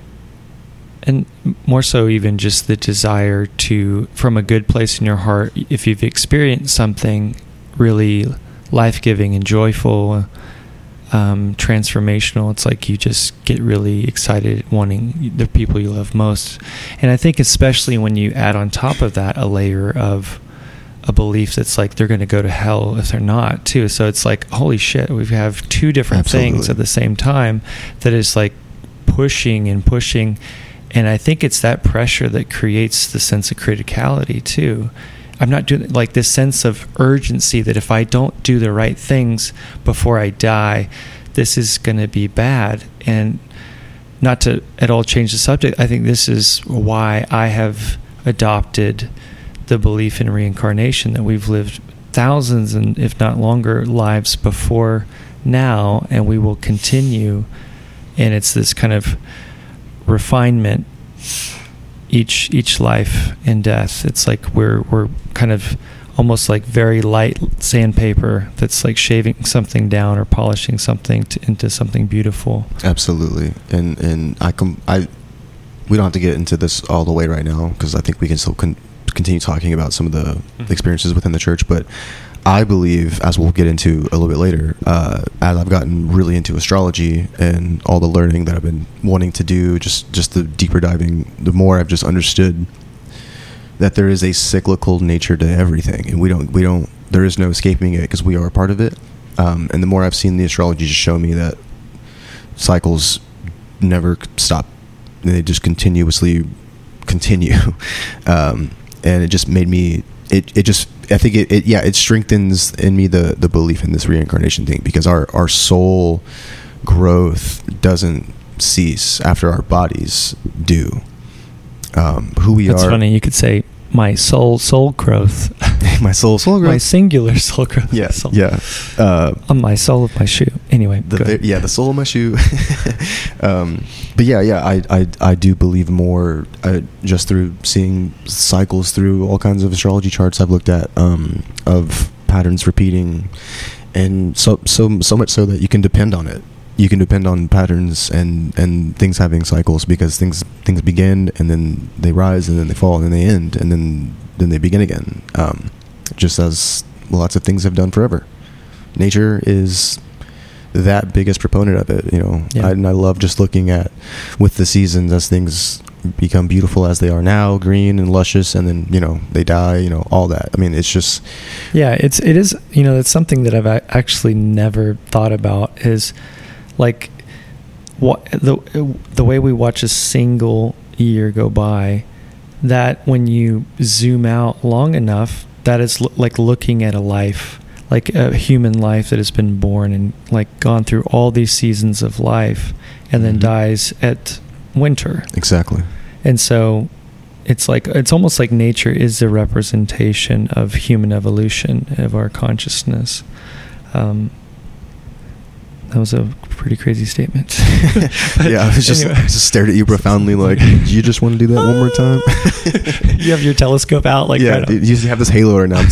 and more so even just the desire to, from a good place in your heart, if you've experienced something really life-giving and joyful, um, transformational, it's like you just get really excited wanting the people you love most. And I think especially when you add on top of that a layer of a belief that's like they're going to go to hell if they're not too. So it's like, holy shit, we have two different Absolutely. Things at the same time that is like pushing and pushing. And I think it's that pressure that creates the sense of criticality too. I'm not doing like this sense of urgency that if I don't do the right things before I die, this is going to be bad. And not to at all change the subject, I think this is why I have adopted the belief in reincarnation, that we've lived thousands and if not longer lives before now, and we will continue. And it's this kind of refinement each each life and death. It's like we're we're kind of almost like very light sandpaper that's like shaving something down or polishing something to, into something beautiful. Absolutely. And and I com- I we don't have to get into this all the way right now, because I think we can still con- continue talking about some of the mm-hmm. experiences within the church. But I believe, as we'll get into a little bit later, uh, as I've gotten really into astrology and all the learning that I've been wanting to do, just, just the deeper diving, the more I've just understood that there is a cyclical nature to everything, and we don't, we don't, there is no escaping it because we are a part of it. Um, and the more I've seen the astrology just show me that cycles never stop; they just continuously continue. um, and it just made me. It, it just, I think it, it, yeah, it strengthens in me the, the belief in this reincarnation thing, because our, our soul growth doesn't cease after our bodies do. Um, who we That's are. That's funny. You could say my soul, soul growth. my soul, soul growth. My singular soul growth. Yeah. Soul. Yeah. Uh, On my sole of my shoe. Anyway. The, the, yeah. The sole of my shoe. um, but yeah, yeah, I, I, I do believe more, uh, just through seeing cycles through all kinds of astrology charts I've looked at, um, of patterns repeating, and so, so, so much so that you can depend on it. You can depend on patterns and, and things having cycles, because things, things begin and then they rise and then they fall and then they end and then, then they begin again. Um, just as lots of things have done forever. Nature is that biggest proponent of it, you know. Yeah. I, and I love just looking at, with the seasons, as things become beautiful as they are now, green and luscious, and then, you know, they die, you know, all that. I mean, it's just, yeah, it's it is, you know, it's something that I've actually never thought about, is like what the the way we watch a single year go by, that when you zoom out long enough, that is l- like looking at a life like a human life that has been born and like gone through all these seasons of life and then Mhm. dies at winter. Exactly. And so it's like it's almost like nature is a representation of human evolution, of our consciousness. Um, that was a pretty crazy statement. Yeah, I was just, Anyway. I just stared at you profoundly, like, "Do you just want to do that one more time?" You have your telescope out, like yeah, right dude, you have this halo right now.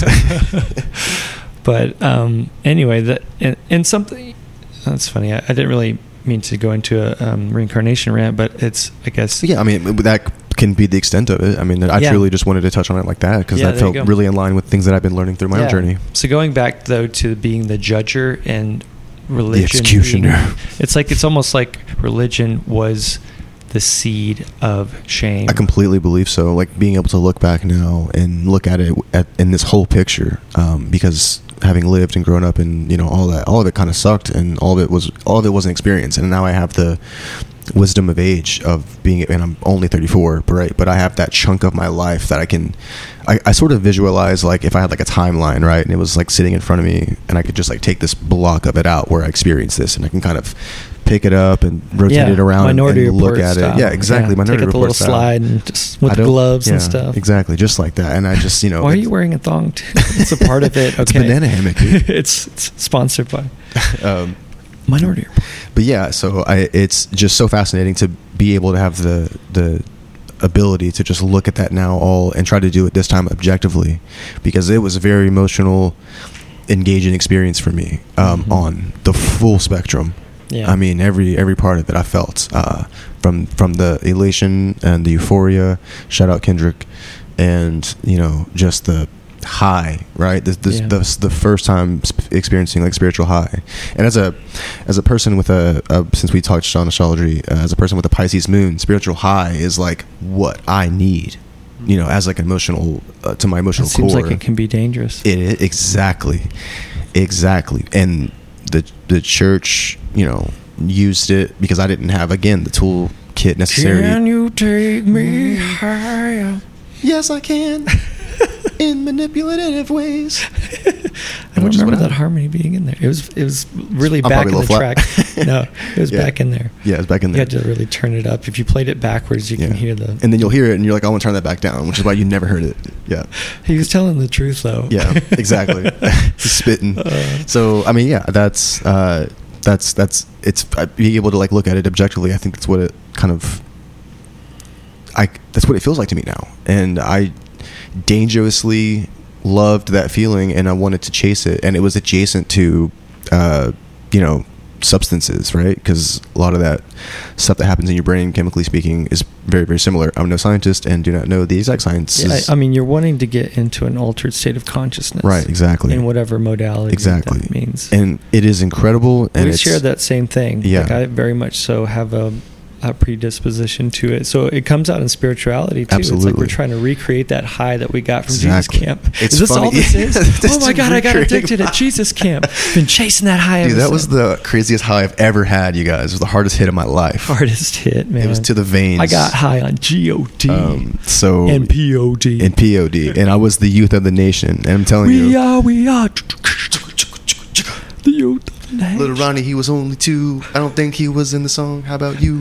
But um, anyway, that and, and something that's funny. I, I didn't really mean to go into a um, reincarnation rant, but it's I guess Yeah, I mean, that can be the extent of it. I mean, I Yeah. truly just wanted to touch on it like that because Yeah, that there you felt go. really in line with things that I've been learning through my Yeah. own journey. So going back though to being the judger and religion, The executioner. being- it's like it's almost like religion was the seed of shame. I completely believe so. Like being able to look back now and look at it at, in this whole picture, um, because having lived and grown up and you know all that, all of it kind of sucked, and all of it was all of it was an experience. And now I have the wisdom of age of being, and I'm only thirty-four, but right, but I have that chunk of my life that I can, I, I sort of visualize like if I had like a timeline, right, and it was like sitting in front of me, and I could just like take this block of it out where I experienced this, and I can kind of pick it up and rotate Yeah, it around and, Minority and look Report at style. it. Yeah, exactly. Yeah, Minority take out the Report little style. slide and just with I don't- gloves and yeah, stuff. Exactly, just like that. And I just, you know, Why are it's- you wearing a thong too? It's a part of it. Okay. It's a banana hammock, dude. it's, it's sponsored by um, Minority Report. but yeah, so I, it's just so fascinating to be able to have the the ability to just look at that now all and try to do it this time objectively, because it was a very emotional, engaging experience for me, um, Mhm. on the full spectrum. Yeah. I mean, every every part of it I felt, uh, from from the elation and the euphoria. Shout out Kendrick, and you know, just the high, right? This, this Yeah. the the first time sp- experiencing like spiritual high. And as a as a person with a, a since we touched on astrology, uh, as a person with a Pisces moon, spiritual high is like what I need, you know, as like emotional uh, to my It emotional seems core. like it can be dangerous. It, it exactly, exactly, and the the church, you know, used it because I didn't have again the tool kit necessary. Can you take me higher? Yes, I can. In manipulative ways. I don't Which is remember what that I- harmony being in there. It was it was really I'm back probably in a the little track. flat. No, it was Yeah. back in there. Yeah, it's back in You there. had to really turn it up. If you played it backwards, you Yeah. can hear the. And then you'll hear it, and you're like, "I want to turn that back down," which is why you never heard it. Yeah, He was telling the truth though. yeah, exactly. He's spitting. Uh, So I mean, yeah, that's uh, that's that's it's uh, being able to like look at it objectively. I think that's what it kind of. I that's what it feels like to me now, and I dangerously loved that feeling, and I wanted to chase it, and it was adjacent to, uh, you know, substances, right? Because a lot of that stuff that happens in your brain, chemically speaking, is very, very similar. I'm no scientist and do not know the exact sciences. yeah, I mean, you're wanting to get into an altered state of consciousness, Right, exactly. in whatever modality Exactly. that means. And it is incredible. And we it's, share that same thing. Yeah. Like I very much so have a, a predisposition to it. So it comes out in spirituality too. It's like Absolutely. we're trying to recreate that high that we got from Exactly. Jesus camp. It's is this funny. all this is? Just Oh my God, I got recreating addicted my- at Jesus camp. Been chasing that high Dude, ever that was since. the craziest high I've ever had, you guys. It was the hardest hit of my life. hardest hit, man. It was to the veins. I got high on G O D Um, so and P O D. and P O D, and I was the youth of the nation. And I'm telling we you, are, we are. The youth of the nation. little Ronnie, he was only two. I don't think he was in the song. How about you?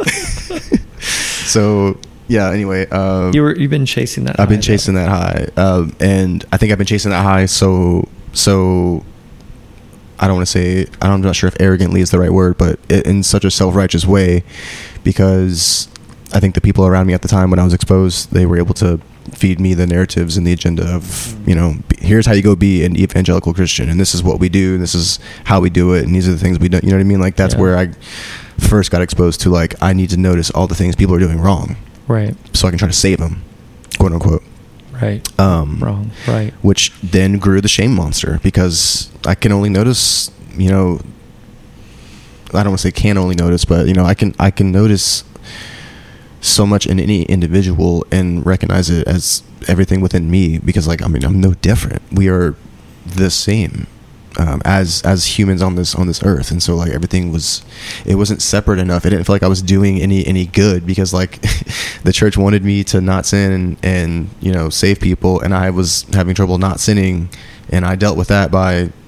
So yeah. Anyway, um, You were, you've been chasing that I've high, been chasing though. that high, um, and I think I've been chasing that high. So so. I don't want to say, I'm not sure if arrogantly is the right word, but i- in such a self-righteous way, because I think the people around me at the time when I was exposed, they were able to feed me the narratives and the agenda of, you know, b- here's how you go be an evangelical Christian, and this is what we do, and this is how we do it, and these are the things we do. You know what I mean? Like, that's Yeah. where I first got exposed to, like, I need to notice all the things people are doing wrong Right, so I can try to save them, quote unquote. right. Um, Wrong, right. which then grew the shame monster, because I can only notice, you know, I don't want to say can only notice, but you know, I can I can notice so much in any individual and recognize it as everything within me, because like I mean I'm no different. We are the same um, as as humans on this on this earth, and so like everything was, it wasn't separate enough. It didn't feel like I was doing any any good, because like the church wanted me to not sin and, and you know save people, and I was having trouble not sinning, and I dealt with that by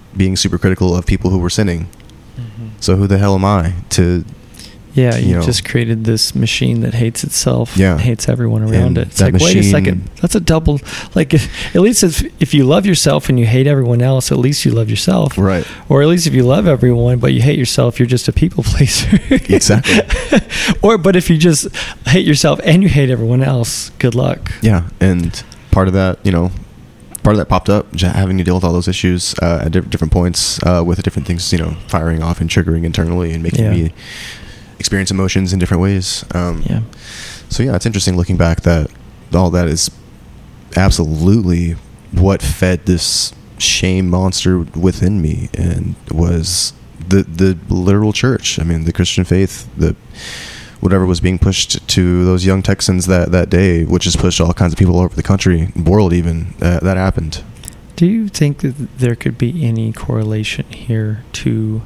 being super critical of people who were sinning. Mm-hmm. So who the hell am I to? Yeah, you, you know, just created this machine that hates itself, Yeah. hates everyone around And it. It's that like, wait a machine- second, that's a double. Like, if, at least if, if you love yourself and you hate everyone else, at least you love yourself. Right. Or at least if you love everyone but you hate yourself, you're just a people pleaser. Exactly. Or, but if you just hate yourself and you hate everyone else, good luck. Yeah, and part of that, you know, part of that popped up, j- having to deal with all those issues uh, at di- different points uh, with the different things, you know, firing off and triggering internally and making Yeah. me experience emotions in different ways. Um, Yeah. So yeah, it's interesting looking back that all that is absolutely what fed this shame monster within me, and was the the literal church. I mean, the Christian faith, the whatever was being pushed to those young Texans that, that day, which has pushed all kinds of people all over the country, world even, uh, that happened. Do you think that there could be any correlation here to...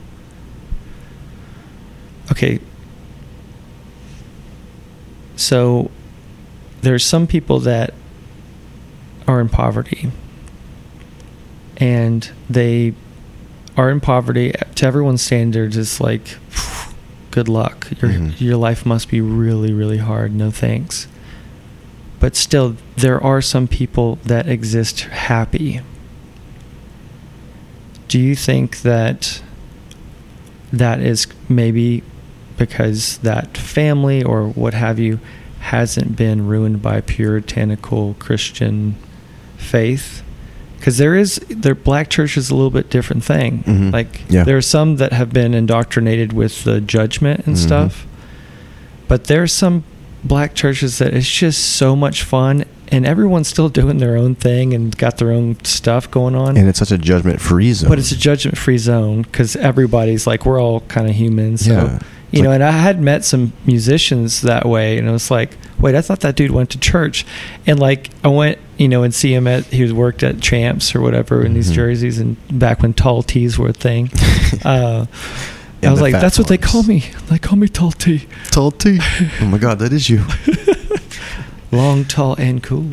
Okay. So there's some people that are in poverty, and they are in poverty to everyone's standards. It's like, good luck. Your Mhm. your life must be really, really hard. No thanks. But still, there are some people that exist happy. Do you think that that is maybe because that family or what have you hasn't been ruined by puritanical Christian faith? Because there is, their black church is a little bit different thing. Mhm. Like, Yeah. there are some that have been indoctrinated with the judgment and Mhm. stuff, but there are some black churches that it's just so much fun, and everyone's still doing their own thing and got their own stuff going on. And it's such a judgment-free zone. But it's a judgment-free zone because everybody's like, we're all kind of humans. So, Yeah. you It's know, like- and I had met some musicians that way, and it was like, wait, I thought that dude went to church. And like, I went, you know, and see him at, he was worked at Champs or whatever in these Mhm. jerseys, and back when tall tees were a thing. uh, I And was the like, fat that's what they ones. call me. They call me tall tee. Tall T. Oh my God, that is you. Long, tall, and cool.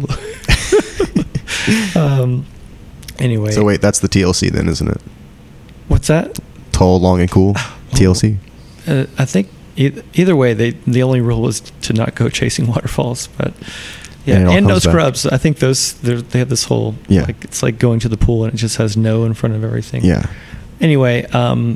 um, anyway. So wait, that's the T L C then, isn't it? What's that? Tall, long, and cool. T L C. Uh, I think e- either way, they the only rule was to not go chasing waterfalls. But yeah, And it all and no comes back. scrubs. I think those they're- they have this whole Yeah. like it's like going to the pool and it just has no in front of everything. Yeah. Anyway, um,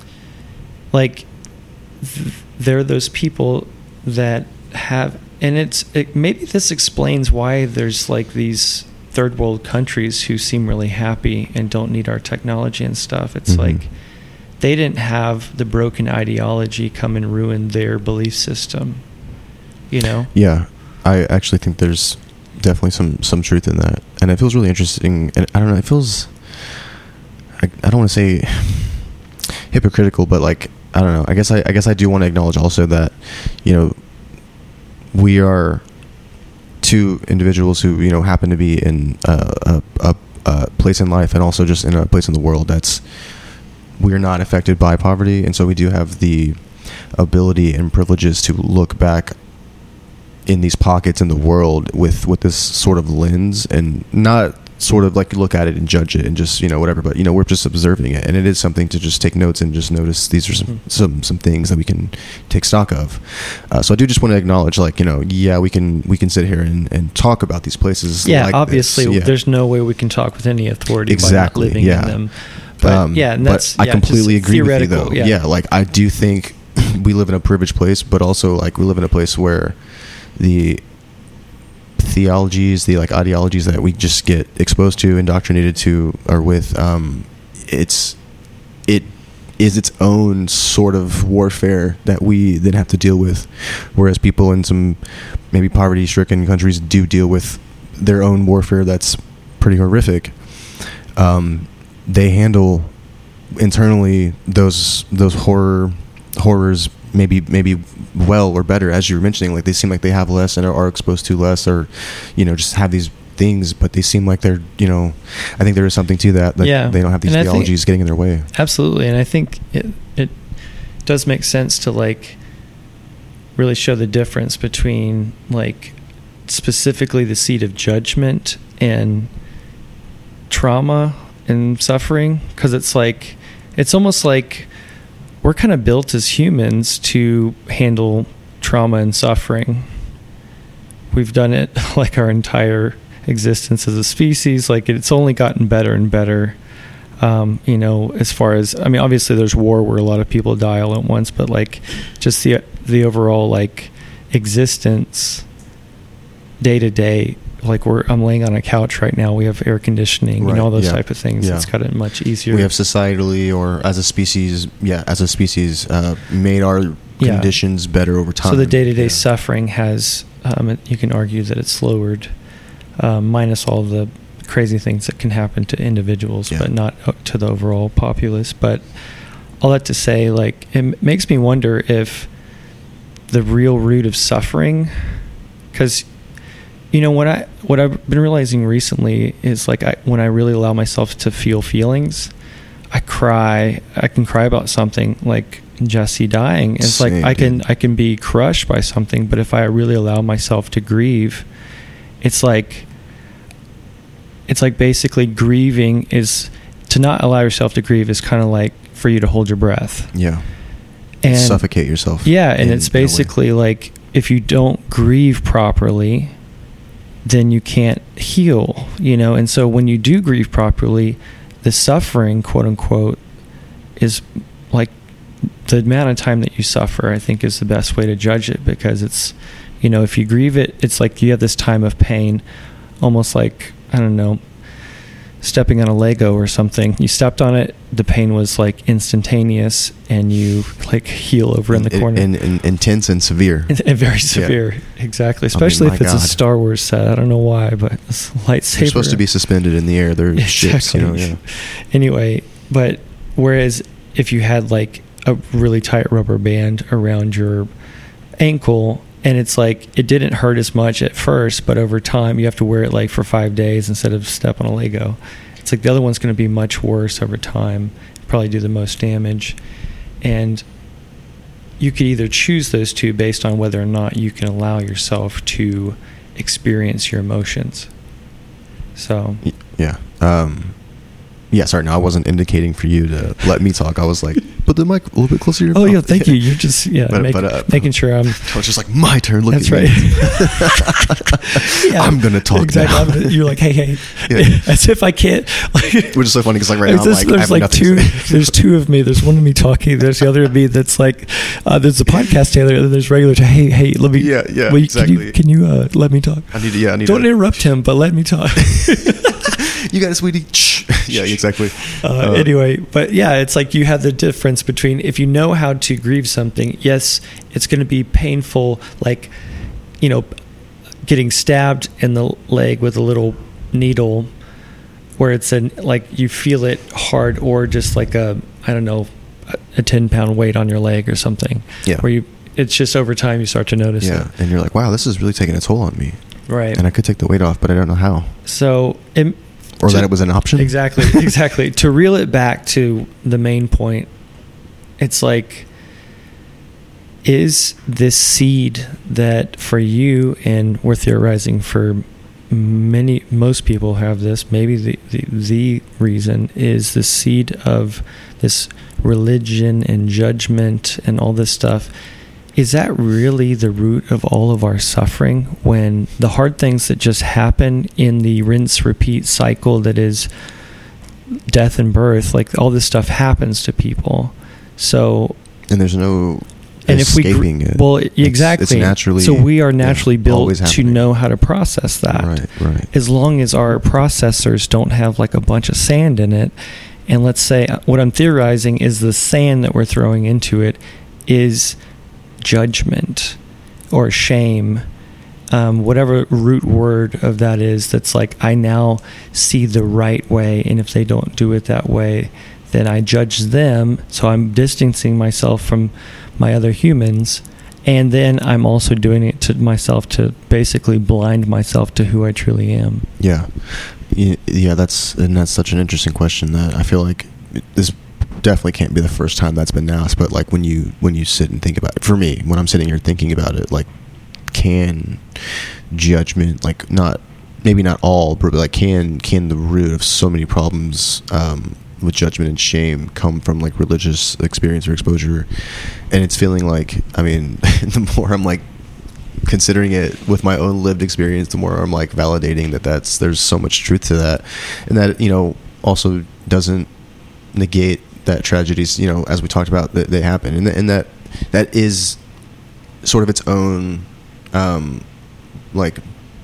like th- there are those people that have, and it's it, maybe this explains why there's like these third world countries who seem really happy and don't need our technology and stuff. It's Mhm. like they didn't have the broken ideology come and ruin their belief system, you know? Yeah, I actually think there's definitely some some truth in that, and it feels really interesting. And I don't know, it feels I, I don't want to say hypocritical, but like I don't know. I guess I, I guess I do want to acknowledge also that, you know, we are two individuals who, you know, happen to be in a, a, a, a place in life and also just in a place in the world that's, we're not affected by poverty. And so we do have the ability and privileges to look back in these pockets in the world with, with this sort of lens, and not sort of like look at it and judge it and just, you know, whatever, but, you know, we're just observing it, and it is something to just take notes and just notice these are some Mhm. some, some things that we can take stock of. Uh, so I do just want to acknowledge, like, you know, yeah, we can we can sit here and, and talk about these places. Yeah, like obviously, this. Yeah. there's no way we can talk with any authority Exactly, by not living yeah. in them. But Um, yeah, and but that's I yeah, completely just agree with you, though. theoretical, Yeah. like I do think we live in a privileged place, but also like we live in a place where the theologies, the like ideologies that we just get exposed to, indoctrinated to, or with, um, it's it is its own sort of warfare that we then have to deal with, whereas people in some maybe poverty-stricken countries do deal with their own warfare that's pretty horrific. Um, they handle internally those those horror horrors maybe maybe well or better, as you were mentioning. Like they seem like they have less and are, are exposed to less, or you know, just have these things, but they seem like they're, you know, I think there is something to that, that Yeah. they don't have these And I think- theologies getting in their way. Absolutely, and I think it it does make sense to like really show the difference between like specifically the seat of judgment and trauma in suffering, because it's like, it's almost like we're kind of built as humans to handle trauma and suffering. We've done it like our entire existence as a species. Like, it's only gotten better and better. Um, you know, as far as, I mean, obviously there's war where a lot of people die all at once, but like just the the overall like existence day to day. Like, we're I'm laying on a couch right now. We have air conditioning, Right, and all those yeah, type of things. yeah. It's got it much easier. We have societally, or as a species, yeah, as a species, uh, made our Yeah. conditions better over time. So the day to day Yeah. suffering has, um, you can argue that it's lowered, um, minus all the crazy things that can happen to individuals, Yeah. but not uh, to the overall populace. But all that to say, like, it m- makes me wonder if the real root of suffering, because, you know, what I what I've been realizing recently is, like, I, when I really allow myself to feel feelings, I cry. I can cry about something like Jesse dying. It's Same, like I can dude. I can be crushed by something, but if I really allow myself to grieve, it's like it's like basically grieving is to not allow yourself to grieve is kind of like for you to hold your breath. Yeah. And Suffocate yourself. Yeah, and in- it's in a way. basically like if you don't grieve properly, then you can't heal, you know? And so when you do grieve properly, the suffering, quote unquote, is like the amount of time that you suffer, I think, is the best way to judge it, because it's, you know, if you grieve it, it's like you have this time of pain, almost like, I don't know, stepping on a Lego or something. You stepped on it, the pain was like instantaneous, and you like heal over in the In- corner. in- in- intense and severe. And, and very severe, exactly. Especially my if it's God. a Star Wars set. I don't know why, but it's a lightsaber. They're supposed to be suspended in the air. They're ships, you know. Yeah. Anyway, but whereas if you had like a really tight rubber band around your ankle, and it's like it didn't hurt as much at first, but over time you have to wear it like for five days instead of step on a Lego. It's like the other one's going to be much worse over time, probably do the most damage. And you could either choose those two based on whether or not you can allow yourself to experience your emotions. So Y- Yeah. Um, yeah, sorry, no, I wasn't indicating for you to let me talk. I was like, put the mic a little bit closer to your oh mouth. yeah, thank you. You're just yeah, But- make, but, uh, making sure I'm. I was just like, my turn. Look That's at right. me. Yeah, I'm going to talk exactly. now. I'm gonna- you're like, hey, hey, Yeah. as if I can't. Like, Which is so funny because like right now, I'm there's like, I there's have like nothing two. to say. There's two of me. There's one of me talking. There's the other of me that's like, uh, there's the podcast Taylor, and then there's regular. Ta- hey, hey, let me. Yeah, yeah, will you- Can exactly. you, can you uh, let me talk? I need to, yeah, I need Don't to. interrupt him, but let me talk. You got it, sweetie. Yeah, exactly. Uh, Uh, anyway, but yeah, it's like you have the difference between if you know how to grieve something, yes, it's going to be painful, like, you know, getting stabbed in the leg with a little needle where it's an, like you feel it hard, or just like a, I don't know, a, a ten pound weight on your leg or something. Yeah. Where you, it's just over time you start to notice Yeah, it. and you're like, wow, this is really taking a toll on me. Right. And I could take the weight off, but I don't know how. So, it, Or to- that it was an option. Exactly, exactly. To reel it back to the main point, it's like, is this seed that for you, and we're theorizing for many, most people have this, maybe the, the, the reason is the seed of this religion and judgment and all this stuff. Is that really the root of all of our suffering, when the hard things that just happen in the rinse repeat cycle that is death and birth, like all this stuff happens to people? So, And there's no and if we, escaping gr- it. well, It's- exactly. It's naturally. So we are naturally yeah, built always to happening. know how to process that. Right, right. As long as our processors don't have like a bunch of sand in it, and let's say what I'm theorizing is the sand that we're throwing into it is judgment or shame, um, whatever root word of that is, that's like, I now see the right way, and if they don't do it that way, then I judge them, so I'm distancing myself from my other humans, and then I'm also doing it to myself to basically blind myself to who I truly am. Yeah. Y- Yeah, that's and that's such an interesting question that I feel like this definitely can't be the first time that's been asked, but like when you when you sit and think about it, for me, when I'm sitting here thinking about it, like, can judgment, like, not maybe not all, but like can can the root of so many problems um, with judgment and shame come from like religious experience or exposure? And it's feeling like, I mean, the more I'm like considering it with my own lived experience, the more I'm like validating that that's there's so much truth to that, and that, you know, also doesn't negate that tragedies, you know, as we talked about, that they happen, and, th- and that that is sort of its own um, like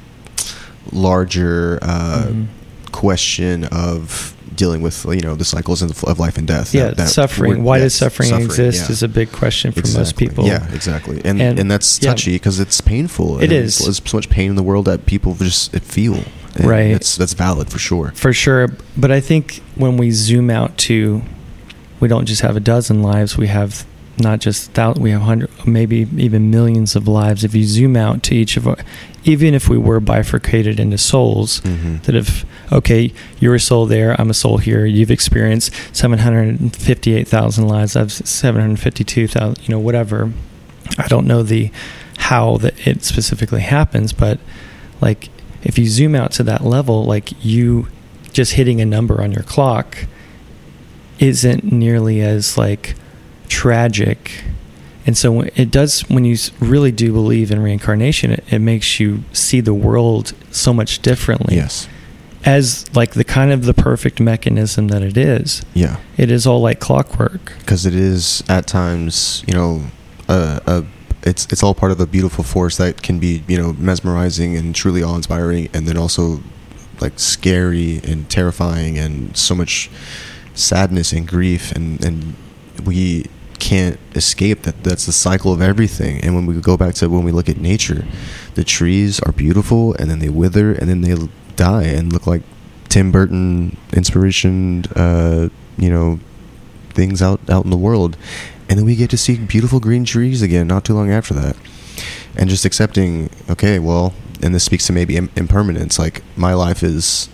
larger uh, mm-hmm. question of dealing with, you know, the cycles of, of life and death. Yeah, that, that suffering. Why yes, does suffering, suffering exist yeah. is a big question for exactly. most people. Yeah, exactly. And and, and that's yeah. touchy because it's painful. It and is. There's so much pain in the world that people just feel. And right. That's, that's valid for sure. For sure. But I think when we zoom out to, we don't just have a dozen lives, we have not just thousands, we have hundred, maybe even millions of lives. If you zoom out to each of our, even if we were bifurcated into souls, mm-hmm. that if, okay, you're a soul there, I'm a soul here, you've experienced seven hundred fifty-eight thousand lives, I've seven hundred fifty-two thousand, you know, whatever. I don't know the, how that it specifically happens, but like, if you zoom out to that level, like you just hitting a number on your clock isn't nearly as like tragic. And so it does, when you really do believe in reincarnation, it, it makes you see the world so much differently. Yes. As like the kind of the perfect mechanism that it is. Yeah. It is all like clockwork. Because it is at times, you know, a, a it's it's all part of a beautiful force that can be, you know, mesmerizing and truly awe-inspiring, and then also like scary and terrifying and so much sadness and grief, and, and we can't escape that. That's the cycle of everything. And when we go back to when we look at nature, the trees are beautiful and then they wither and then they die and look like Tim Burton inspiration, uh, you know, things out, out in the world. And then we get to see beautiful green trees again not too long after that. And just accepting, okay, well, and this speaks to maybe im- impermanence. Like my life is,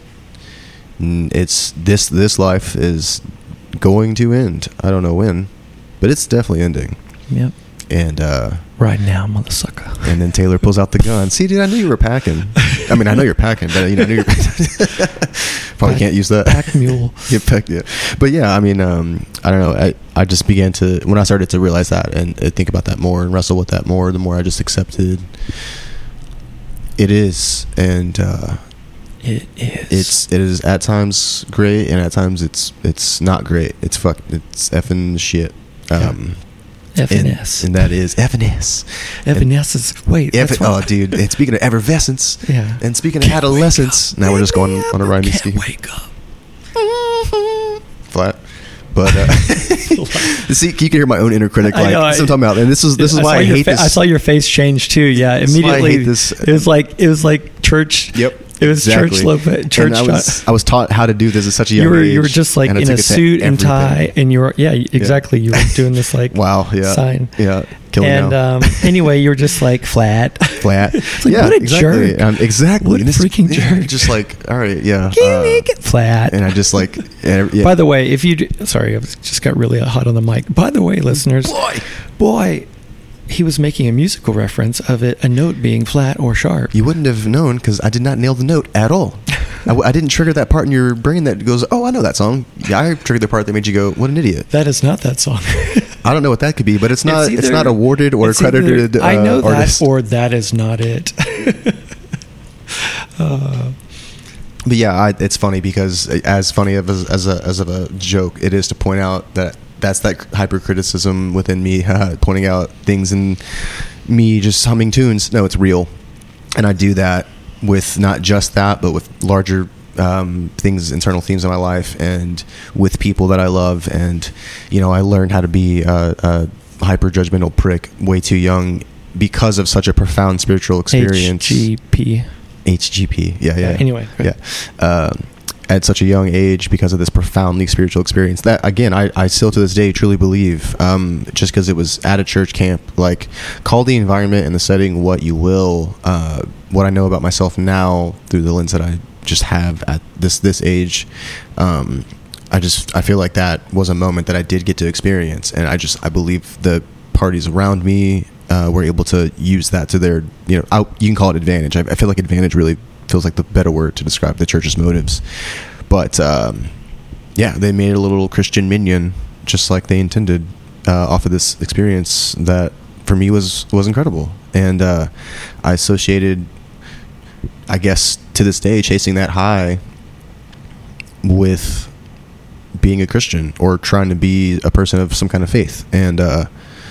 it's this, this life is going to end. I don't know when, but it's definitely ending. Yep. And, uh, right now, mother sucker. And then Taylor pulls out the gun. See, dude, I knew you were packing. I mean, I know you're packing, but you know, I knew you're probably pack, can't use that. Pack mule. Yeah, pack, yeah. But yeah, I mean, um, I don't know. I, I just began to, when I started to realize that and uh, think about that more and wrestle with that more, the more I just accepted it is. And, uh, it is. It's, it is at times great and at times it's, it's not great. It's fuck, it's effing shit. Um, yeah. F and S. And, and that is F and S. F and S is, wait. F- that's oh, dude. And speaking of effervescence. Yeah. And speaking of adolescence. Now we're just going on a rhyming scheme. Wake up. Flat. But, uh, see, you can hear my own inner critic. Like, I know, this is what I'm talking about. And this is, this is I why I hate fa- this. I saw your face change too. Yeah. This Immediately. I hate this. It was like, it was like church. Yep. It was exactly. church low, church. And I was, I was taught how to do this at such a young you were, age. You were just like in a suit and tie, and you were yeah, exactly. Yeah. You were doing this like wow, yeah, sign, yeah. Kill and um, anyway, you were just like flat, flat. Like, yeah, what a exactly. jerk! Um, exactly. What a freaking yeah, jerk! Just like, all right, yeah. Can you uh, make it flat? And I just like. Yeah, yeah. By the way, if you do, sorry, I was, just got really hot on the mic. By the way, listeners, boy, boy. He was making a musical reference of it, a note being flat or sharp. You wouldn't have known because I did not nail the note at all. I, w- I didn't trigger that part in your brain that goes, oh, I know that song. Yeah, I triggered the part that made you go, what an idiot. That is not that song. I don't know what that could be, but it's not. It's, either, it's not awarded or it's credited. Either, I know uh, artist. that, or that is not it. uh, but yeah, I, it's funny because as funny as as a as of a joke, it is to point out that. That's that hypercriticism within me, uh, pointing out things in me just humming tunes. No, it's real. And I do that with not just that, but with larger um, things, internal themes in my life and with people that I love. And, you know, I learned how to be a, a hyper-judgmental prick way too young because of such a profound spiritual experience. H G P. H G P. Yeah, yeah. Uh, anyway. Yeah. Um, at such a young age because of this profoundly spiritual experience that again I, I still to this day truly believe um, just because it was at a church camp, like call the environment and the setting what you will. Uh, what I know about myself now through the lens that I just have at this this age, um, I just I feel like that was a moment that I did get to experience, and I just I believe the parties around me uh, were able to use that to their, you know, I, you can call it advantage. I, I feel like advantage really feels like the better word to describe the church's motives. But um, yeah, they made a little Christian minion just like they intended uh, off of this experience that for me was was incredible. And uh, I associated, I guess to this day, chasing that high with being a Christian or trying to be a person of some kind of faith. And uh,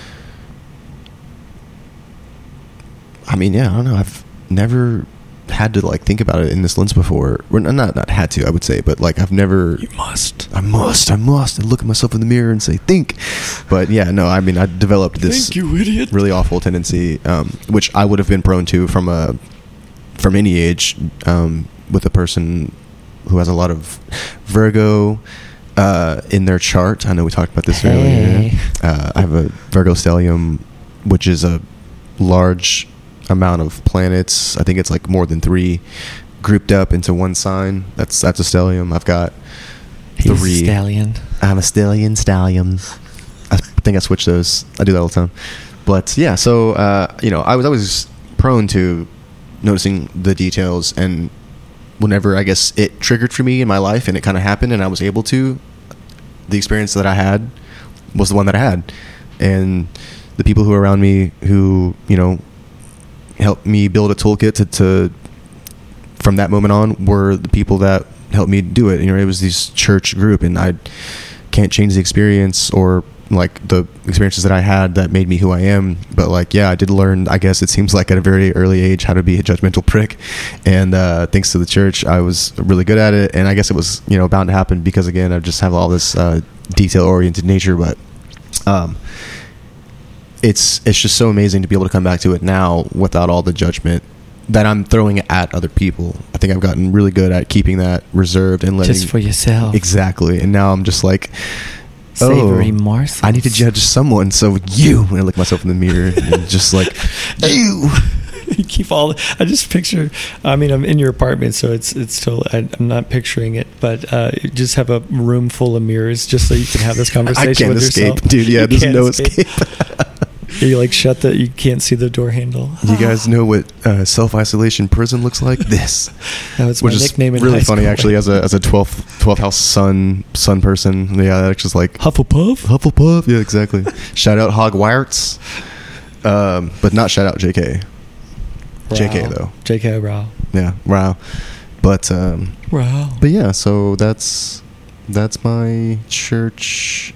I mean, yeah, I don't know. I've never had to like think about it in this lens before. Or not, not had to, I would say, but like I've never. You must. I must. I must. I look at myself in the mirror and say, "Think." But yeah, no. I mean, I developed this Think, you idiot. really awful tendency, um, which I would have been prone to from a from any age, um, with a person who has a lot of Virgo uh, in their chart. I know we talked about this Hey. earlier. Uh, I have a Virgo stellium, which is a large amount of planets. I think it's like more than three grouped up into one sign. That's that's a stellium. I've got He's three. a stallion. I'm a stallion, stallions. I think I switch those. I do that all the time. But yeah, so uh, you know, I was always prone to noticing the details, and whenever I guess it triggered for me in my life, and it kind of happened, and I was able to, the experience that I had was the one that I had, and the people who were around me who you know helped me build a toolkit to, to from that moment on were the people that helped me do it. You know, it was this church group, and I can't change the experience or like the experiences that I had that made me who I am. But like, yeah, I did learn, I guess it seems like at a very early age, how to be a judgmental prick. And uh, thanks to the church, I was really good at it. And I guess it was, you know, bound to happen because again, I just have all this uh, detail oriented nature. But um, it's, it's just so amazing to be able to come back to it now without all the judgment that I'm throwing at other people. I think I've gotten really good at keeping that reserved and letting Just for yourself. Exactly. And now I'm just like, Savory oh, morsels. I need to judge someone, so you. And I look myself in the mirror and just like, you. You keep all. I just picture. I mean, I'm in your apartment, so it's it's still. I, I'm not picturing it, but uh, you just have a room full of mirrors, just so you can have this conversation I can't with escape, yourself. dude. Yeah, You there's can't no escape. escape. You like shut the. You can't see the door handle. You guys know what uh, self-isolation prison looks like? This, That was which my is nickname in really high funny, school. actually. As a as a twelfth twelfth house sun sun person, yeah, that's just like Hufflepuff. Hufflepuff. Yeah, exactly. Shout out Hogwarts, um, but not shout out J K. J K Wow. though. J K. Rowell. Yeah, wow. But um, Wow. but yeah, so that's that's my church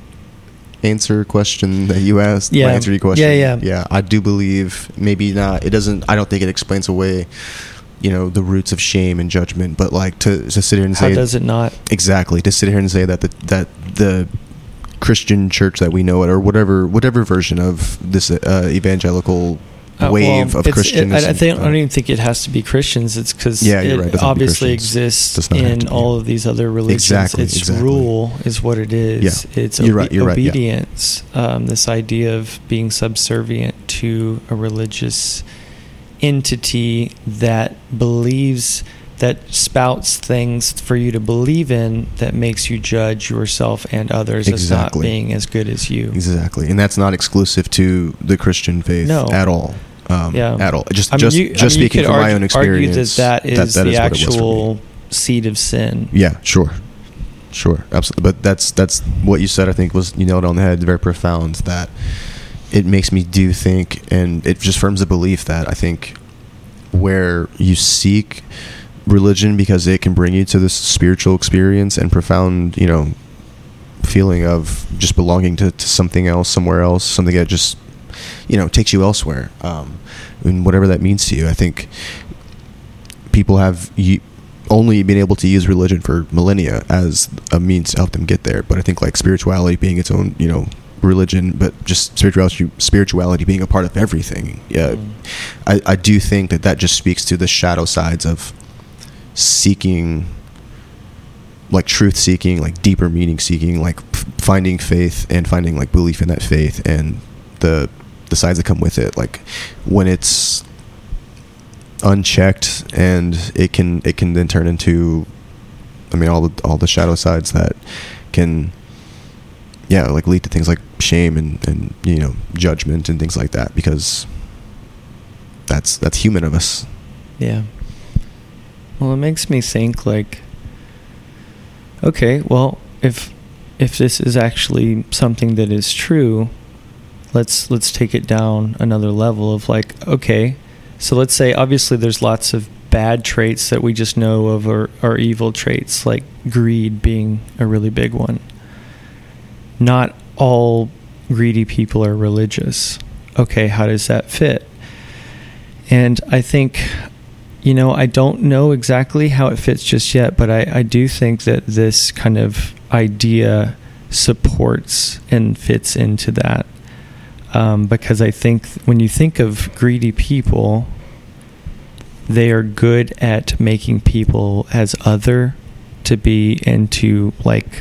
answer question that you asked. Yeah. My answer to your question. Yeah, yeah. Yeah, I do believe maybe not. It doesn't. I don't think it explains away, you know, the roots of shame and judgment. But like to to sit here and How say does it not? exactly to sit here and say that the that the Christian church that we know it or whatever whatever version of this uh, evangelical Uh, wave well, of it's- Christians. It, I, I think I don't even think it has to be Christians. It's because Yeah, you're it right. It doesn't have to be obviously Christians. exists Does not have in to be. all of these other religions. Exactly, It's exactly. rule is what it is. Yeah. It's You're obe- right, you're right, yeah. obedience. Um, this idea of being subservient to a religious entity that believes that spouts things for you to believe in that makes you judge yourself and others as not Exactly. being as good as you. Exactly, and that's not exclusive to the Christian faith No. at all. Um, Yeah. at all. Just I mean, just you- I just mean, you speaking could from my argue- own experience. Argue that that is that the what it was for me. actual seed of sin. Yeah, sure, sure, absolutely. But that's that's what you said. I think was you nailed it on the head. Very profound. That it makes me do think, and it just firms the belief that I think where you seek religion because it can bring you to this spiritual experience and profound, you know, feeling of just belonging to, to something else, somewhere else, something that just, you know, takes you elsewhere. Um, and whatever that means to you, I think people have y- only been able to use religion for millennia as a means to help them get there. But I think like spirituality being its own, you know, religion, but just spirituality, spirituality being a part of everything. Yeah, Mm. I, I do think that that just speaks to the shadow sides of seeking, like truth seeking, like deeper meaning seeking, like f- finding faith and finding like belief in that faith and the the sides that come with it. Like when it's unchecked, and it can it can then turn into, I mean, all the all the shadow sides that can, yeah, like lead to things like shame and and you know judgment and things like that, because that's that's human of us. Yeah. Well, it makes me think like, okay, well, if if this is actually something that is true, let's let's take it down another level of like, okay, so let's say obviously there's lots of bad traits that we just know of are, are evil traits, like greed being a really big one. Not all greedy people are religious. Okay, how does that fit? And I think, you know, I don't know exactly how it fits just yet, but I, I do think that this kind of idea supports and fits into that. Um, because I think th- when you think of greedy people, they are good at making people as other to be and to, like,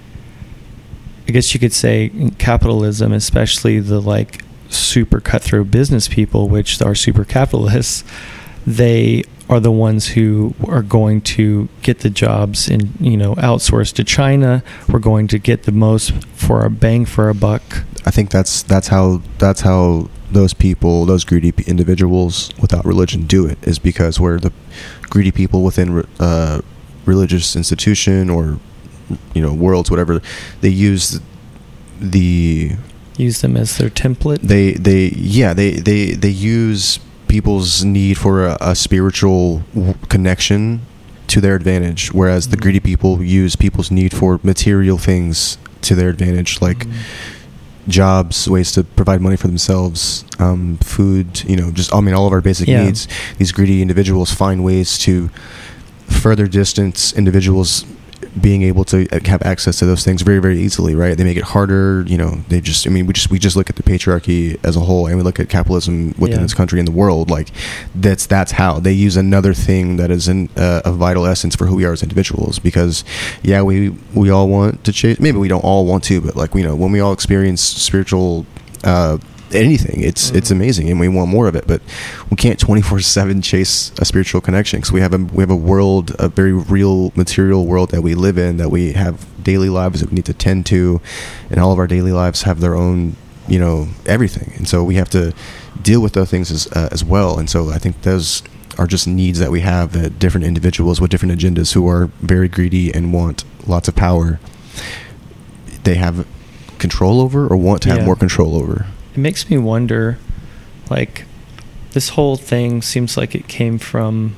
I guess you could say in capitalism, especially the like super cutthroat business people, which are super capitalists, they are the ones who are going to get the jobs and, you know, outsource to China. We're going to get the most for our bang for our buck. I think that's that's how that's how those people, those greedy p- individuals without religion do it, is because we're the greedy people within uh, religious institution or, you know, worlds, whatever. They use the use them as their template. They they yeah they they they use people's need for a, a spiritual w- connection to their advantage, whereas mm-hmm. the greedy people use people's need for material things to their advantage, like mm-hmm. jobs, ways to provide money for themselves, um, food, you know, just, I mean, all of our basic yeah. needs. These greedy individuals find ways to further distance individuals being able to have access to those things very, very easily, right? They make it harder, you know, they just, I mean, we just, we just look at the patriarchy as a whole, and we look at capitalism within yeah. this country and the world, like, that's, that's how they use another thing that is in, uh, a vital essence for who we are as individuals, because, yeah, we, we all want to chase, maybe we don't all want to, but, like, you know, when we all experience spiritual, uh, anything, it's mm-hmm. it's amazing, and we want more of it, but we can't twenty-four seven chase a spiritual connection, because we have a we have a world, a very real material world that we live in, that we have daily lives that we need to tend to, and all of our daily lives have their own, you know, everything, and so we have to deal with those things as uh, as well. And so I think those are just needs that we have, that different individuals with different agendas who are very greedy and want lots of power, they have control over, or want to have yeah. more control over. It makes me wonder, like, this whole thing seems like it came from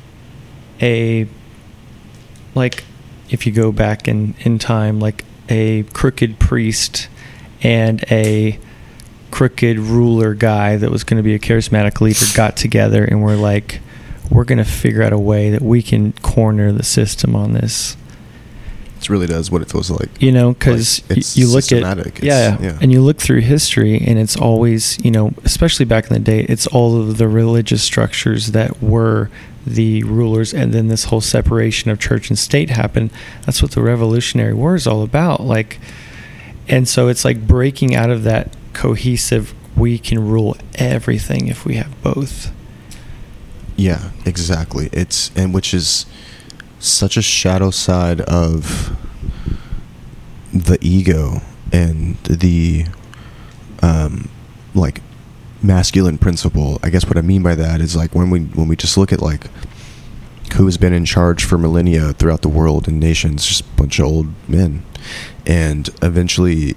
a, like, if you go back in, in time, like a crooked priest and a crooked ruler guy that was going to be a charismatic leader got together and were like, we're going to figure out a way that we can corner the system on this. It really does what it feels like, you know, because like, you, you look at yeah, yeah and you look through history, and it's always, you know, especially back in the day, it's all of the religious structures that were the rulers, and then this whole separation of church and state happened. That's what the Revolutionary War is all about, like, and so it's like breaking out of that cohesive, we can rule everything if we have both. Yeah, exactly. It's, and which is such a shadow side of the ego and the um like masculine principle. I guess what I mean by that is, like, when we when we just look at, like, who has been in charge for millennia throughout the world and nations, just a bunch of old men, and eventually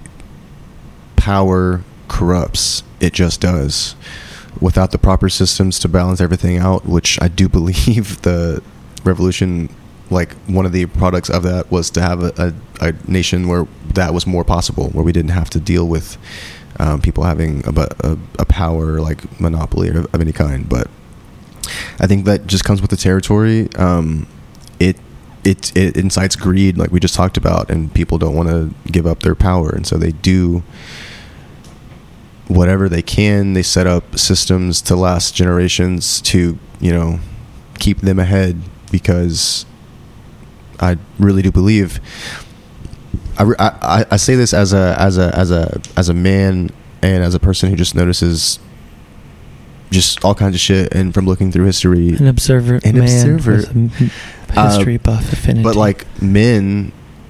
power corrupts. It just does, without the proper systems to balance everything out, which I do believe the revolution, like, one of the products of that was to have a, a, a nation where that was more possible, where we didn't have to deal with um, people having a, a, a power, like, monopoly of, of any kind. But I think that just comes with the territory. Um, it, it it incites greed, like we just talked about, and people don't want to give up their power, and so they do whatever they can. They set up systems to last generations to, you know, keep them ahead, because I really do believe. I, I, I say this as a as a as a as a man, and as a person who just notices just all kinds of shit, and from looking through history, an observer, an man observer, with a history uh, buff affinity. But, like, men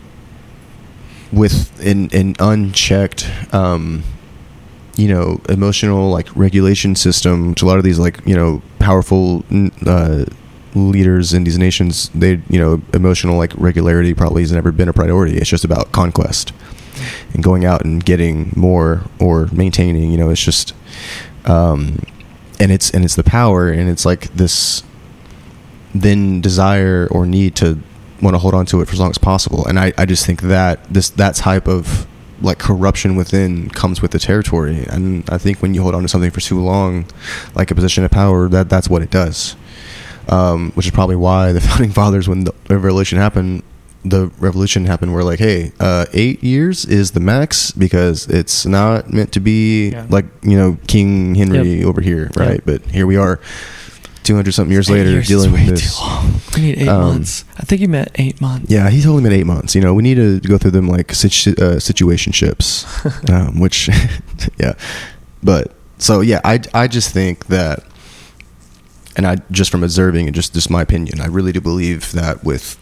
with an, an unchecked, um, you know, emotional, like, regulation system, which a lot of these, like, you know, powerful uh leaders in these nations, they, you know, emotional like regularity probably has never been a priority. It's just about conquest and going out and getting more or maintaining, you know, it's just, um, and it's, and it's the power, and it's like this then desire or need to want to hold on to it for as long as possible. And I, I just think that this, that type of like corruption within comes with the territory. And I think when you hold on to something for too long, like a position of power, that that's what it does. Um, which is probably why the founding fathers, when the revolution happened, the revolution happened, were like, hey, uh, eight years is the max, because it's not meant to be yeah. like, you know, King Henry yep. over here, right? Yep. But here we are, two hundred something years eight later, years dealing with this. Too long. We need eight um, months. I think he meant eight months. Yeah, he told him at eight months. You know, we need to go through them like situ- uh, situationships, um, which, yeah. But so yeah, I I just think that. And I, just from observing and just, just my opinion, I really do believe that with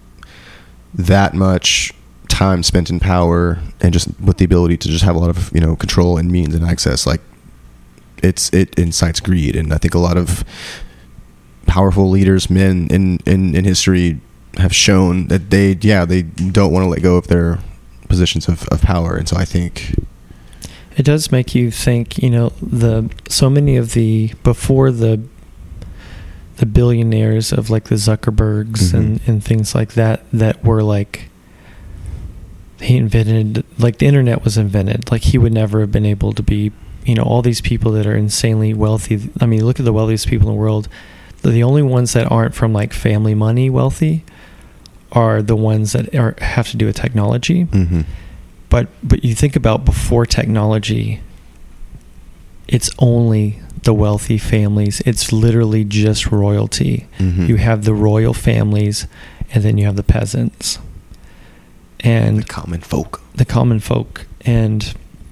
that much time spent in power and just with the ability to just have a lot of, you know, control and means and access, like it's, it incites greed. And I think a lot of powerful leaders, men in, in, in history have shown that they, yeah, they don't want to let go of their positions of, of power. And so I think it does make you think, you know, the, so many of the, before the, the billionaires of like the Zuckerbergs mm-hmm. and, and things like that, that were like, he invented, like the internet was invented. Like he would never have been able to be, you know, all these people that are insanely wealthy. I mean, look at the wealthiest people in the world. The only ones that aren't from like family money wealthy are the ones that are, have to do with technology. Mm-hmm. But, but you think about before technology, it's only the wealthy families. It's literally just royalty. Mm-hmm. You have the royal families, and then you have the peasants and the common folk. The common folk, and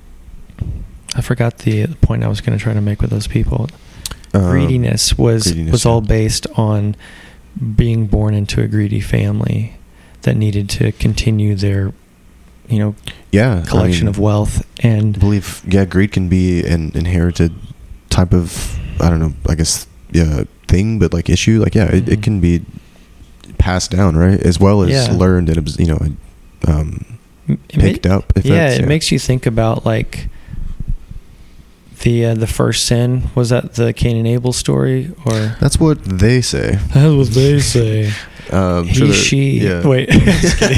I forgot the point I was going to try to make with those people. Um, greediness was greediness, was all based on being born into a greedy family that needed to continue their, you know, yeah, collection I mean, of wealth. And I believe, yeah, greed can be an inherited type of, I don't know, I guess, yeah, thing, but like issue, like, yeah, mm-hmm. it, it can be passed down, right? As well as yeah. learned and, you know, um, it picked ma- up. If yeah, it yeah. makes you think about like the uh, the first sin. Was that the Cain and Abel story? Or that's what they say. That's what they say. um, he, sure that, she. Yeah. Wait, just kidding.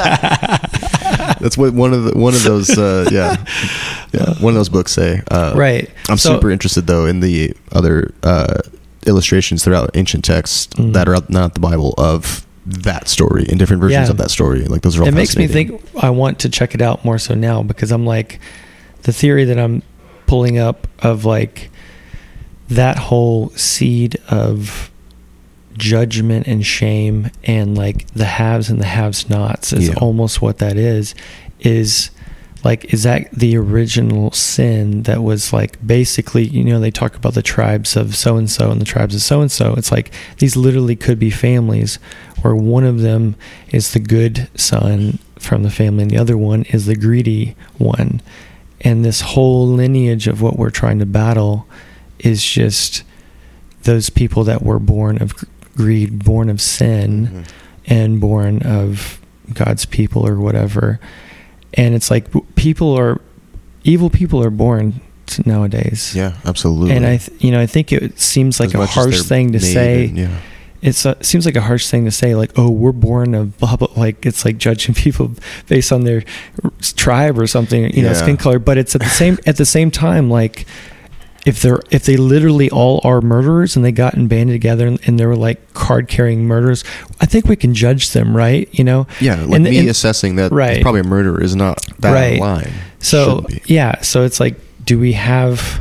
That's what one of the one of those uh, yeah yeah one of those books say. Uh, right. I'm so, super interested though in the other uh, illustrations throughout ancient texts mm. that are not the Bible of that story and different versions yeah. of that story. Like those are all it makes me fascinating. think I want to check it out more so now, because I'm like, the theory that I'm pulling up of like that whole seed of judgment and shame and like the haves and the haves nots is yeah. almost what that is is like, is that the original sin that was like basically, you know, they talk about the tribes of so and so and the tribes of so and so. It's like these literally could be families where one of them is the good son from the family and the other one is the greedy one. And this whole lineage of what we're trying to battle is just those people that were born of greed, born of sin, mm-hmm. and born of God's people or whatever. And it's like people are, evil people are born nowadays. Yeah, absolutely. And I, th- you know, I think it seems like as a harsh thing to say. And, yeah. It's a, seems like a harsh thing to say, like, oh, we're born of blah, blah, like it's like judging people based on their tribe or something, you yeah. know, skin color. But it's at the same at the same time, like if they're if they literally all are murderers and they got and banded together and, and they were like card carrying murderers, I think we can judge them, right? You know, yeah, like and, me and, assessing that right. probably a murderer is not that right. line. So yeah, so it's like, do we have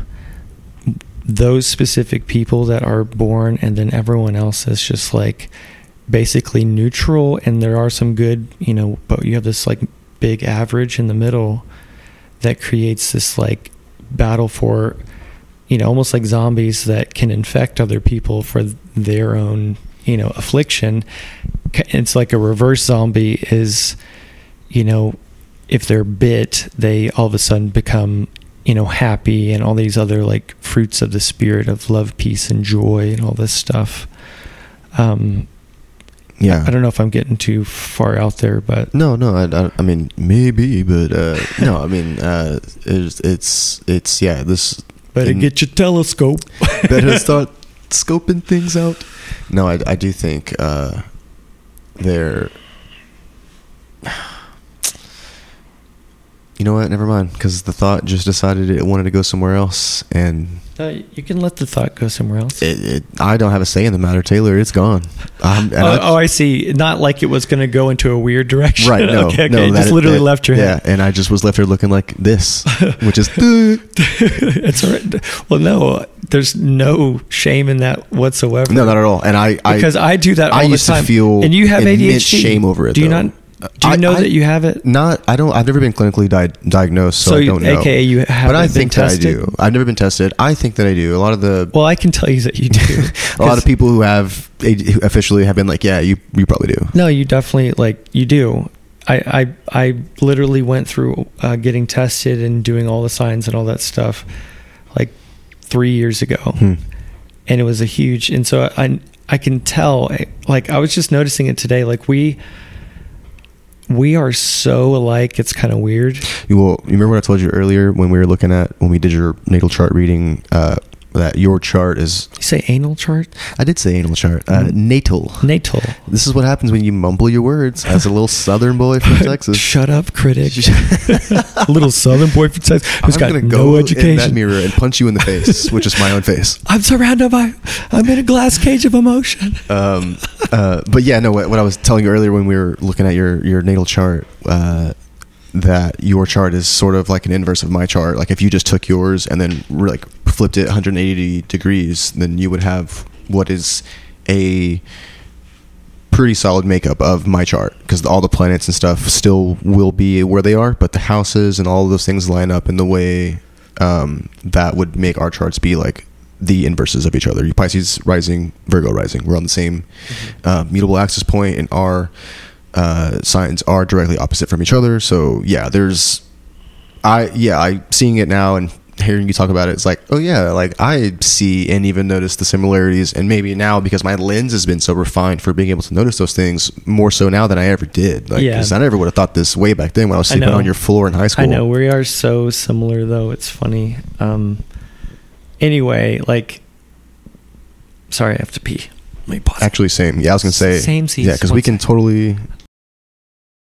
those specific people that are born and then everyone else is just like basically neutral, and there are some good, you know, but you have this like big average in the middle that creates this like battle for, you know, almost like zombies that can infect other people for their own, you know, affliction. It's like a reverse zombie is, you know, if they're bit, they all of a sudden become, you know, happy and all these other like fruits of the spirit of love, peace, and joy and all this stuff. Um, Yeah. I don't know if I'm getting too far out there, but No, no. I, I, I mean, maybe, but uh, no. I mean, uh, it's it's it's yeah. This better in- get your telescope. better start scoping things out. No, I, I do think uh, they're. You know what? Never mind. Because the thought just decided it wanted to go somewhere else, and Uh, you can let the thought go somewhere else. it, it, I don't have a say in the matter, Taylor. It's gone. Um, and Oh, I- oh, I see. Not like it was going to go into a weird direction. Right, no, okay, okay. no, It that- just literally that- left your head. Yeah, and I just was left here looking like this, which is It's all right. Well, no, there's no shame in that whatsoever. no, not at all. And I, I Because I do that all I the used time. to feel and you have immense A D H D. shame over it. Do you though. not? Do you I- know I- that you have it? Not, I don't. I've never been clinically di- diagnosed, so, So I you- don't know. A K A you but haven't I been think that I tested? do. I've never been tested. I think that I do. A lot of the Well, I can tell you that you do. a lot of people who have who officially have been like, yeah, you you probably do. No, you definitely like you do. I I, I literally went through uh, getting tested and doing all the signs and all that stuff like three years ago, Hmm. and it was a huge. And so I I can tell. Like I was just noticing it today. Like we we are so alike. It's kind of weird. You will. You remember what I told you earlier when we were looking at when we did your natal chart reading? Uh, that your chart is. You say anal chart? I did say anal chart. Uh, natal. Natal. This is what happens when you mumble your words as a little Southern boy from Texas. Shut up, critic. A little Southern boy from Texas who's I'm got gonna no go education. in that mirror and punch you in the face, which is my own face. I'm surrounded by. I'm in a glass cage of emotion. Um, uh, but yeah, no. What, what I was telling you earlier when we were looking at your your natal chart, uh, that your chart is sort of like an inverse of my chart. Like if you just took yours and then re- like flipped it one hundred eighty degrees, then you would have what is a pretty solid makeup of my chart, because all the planets and stuff still will be where they are, but the houses and all of those things line up in the way um, that would make our charts be like the inverses of each other. Pisces rising, Virgo rising. We're on the same mm-hmm. uh, mutable axis point, and our uh, signs are directly opposite from each other. So yeah, there's, I yeah, I seeing it now and hearing you talk about it, it's like, oh yeah, like I see and even notice the similarities, and maybe now because my lens has been so refined for being able to notice those things more so now than I ever did. Like, Yeah. 'cause I never would have thought this way back then when I was I sleeping know. on your floor in high school. I know we are so similar, though. It's funny. Um, anyway, like, sorry, I have to pee. Let me pause. Actually, same. Yeah, I was gonna say Same seats. Yeah, because One we can second. totally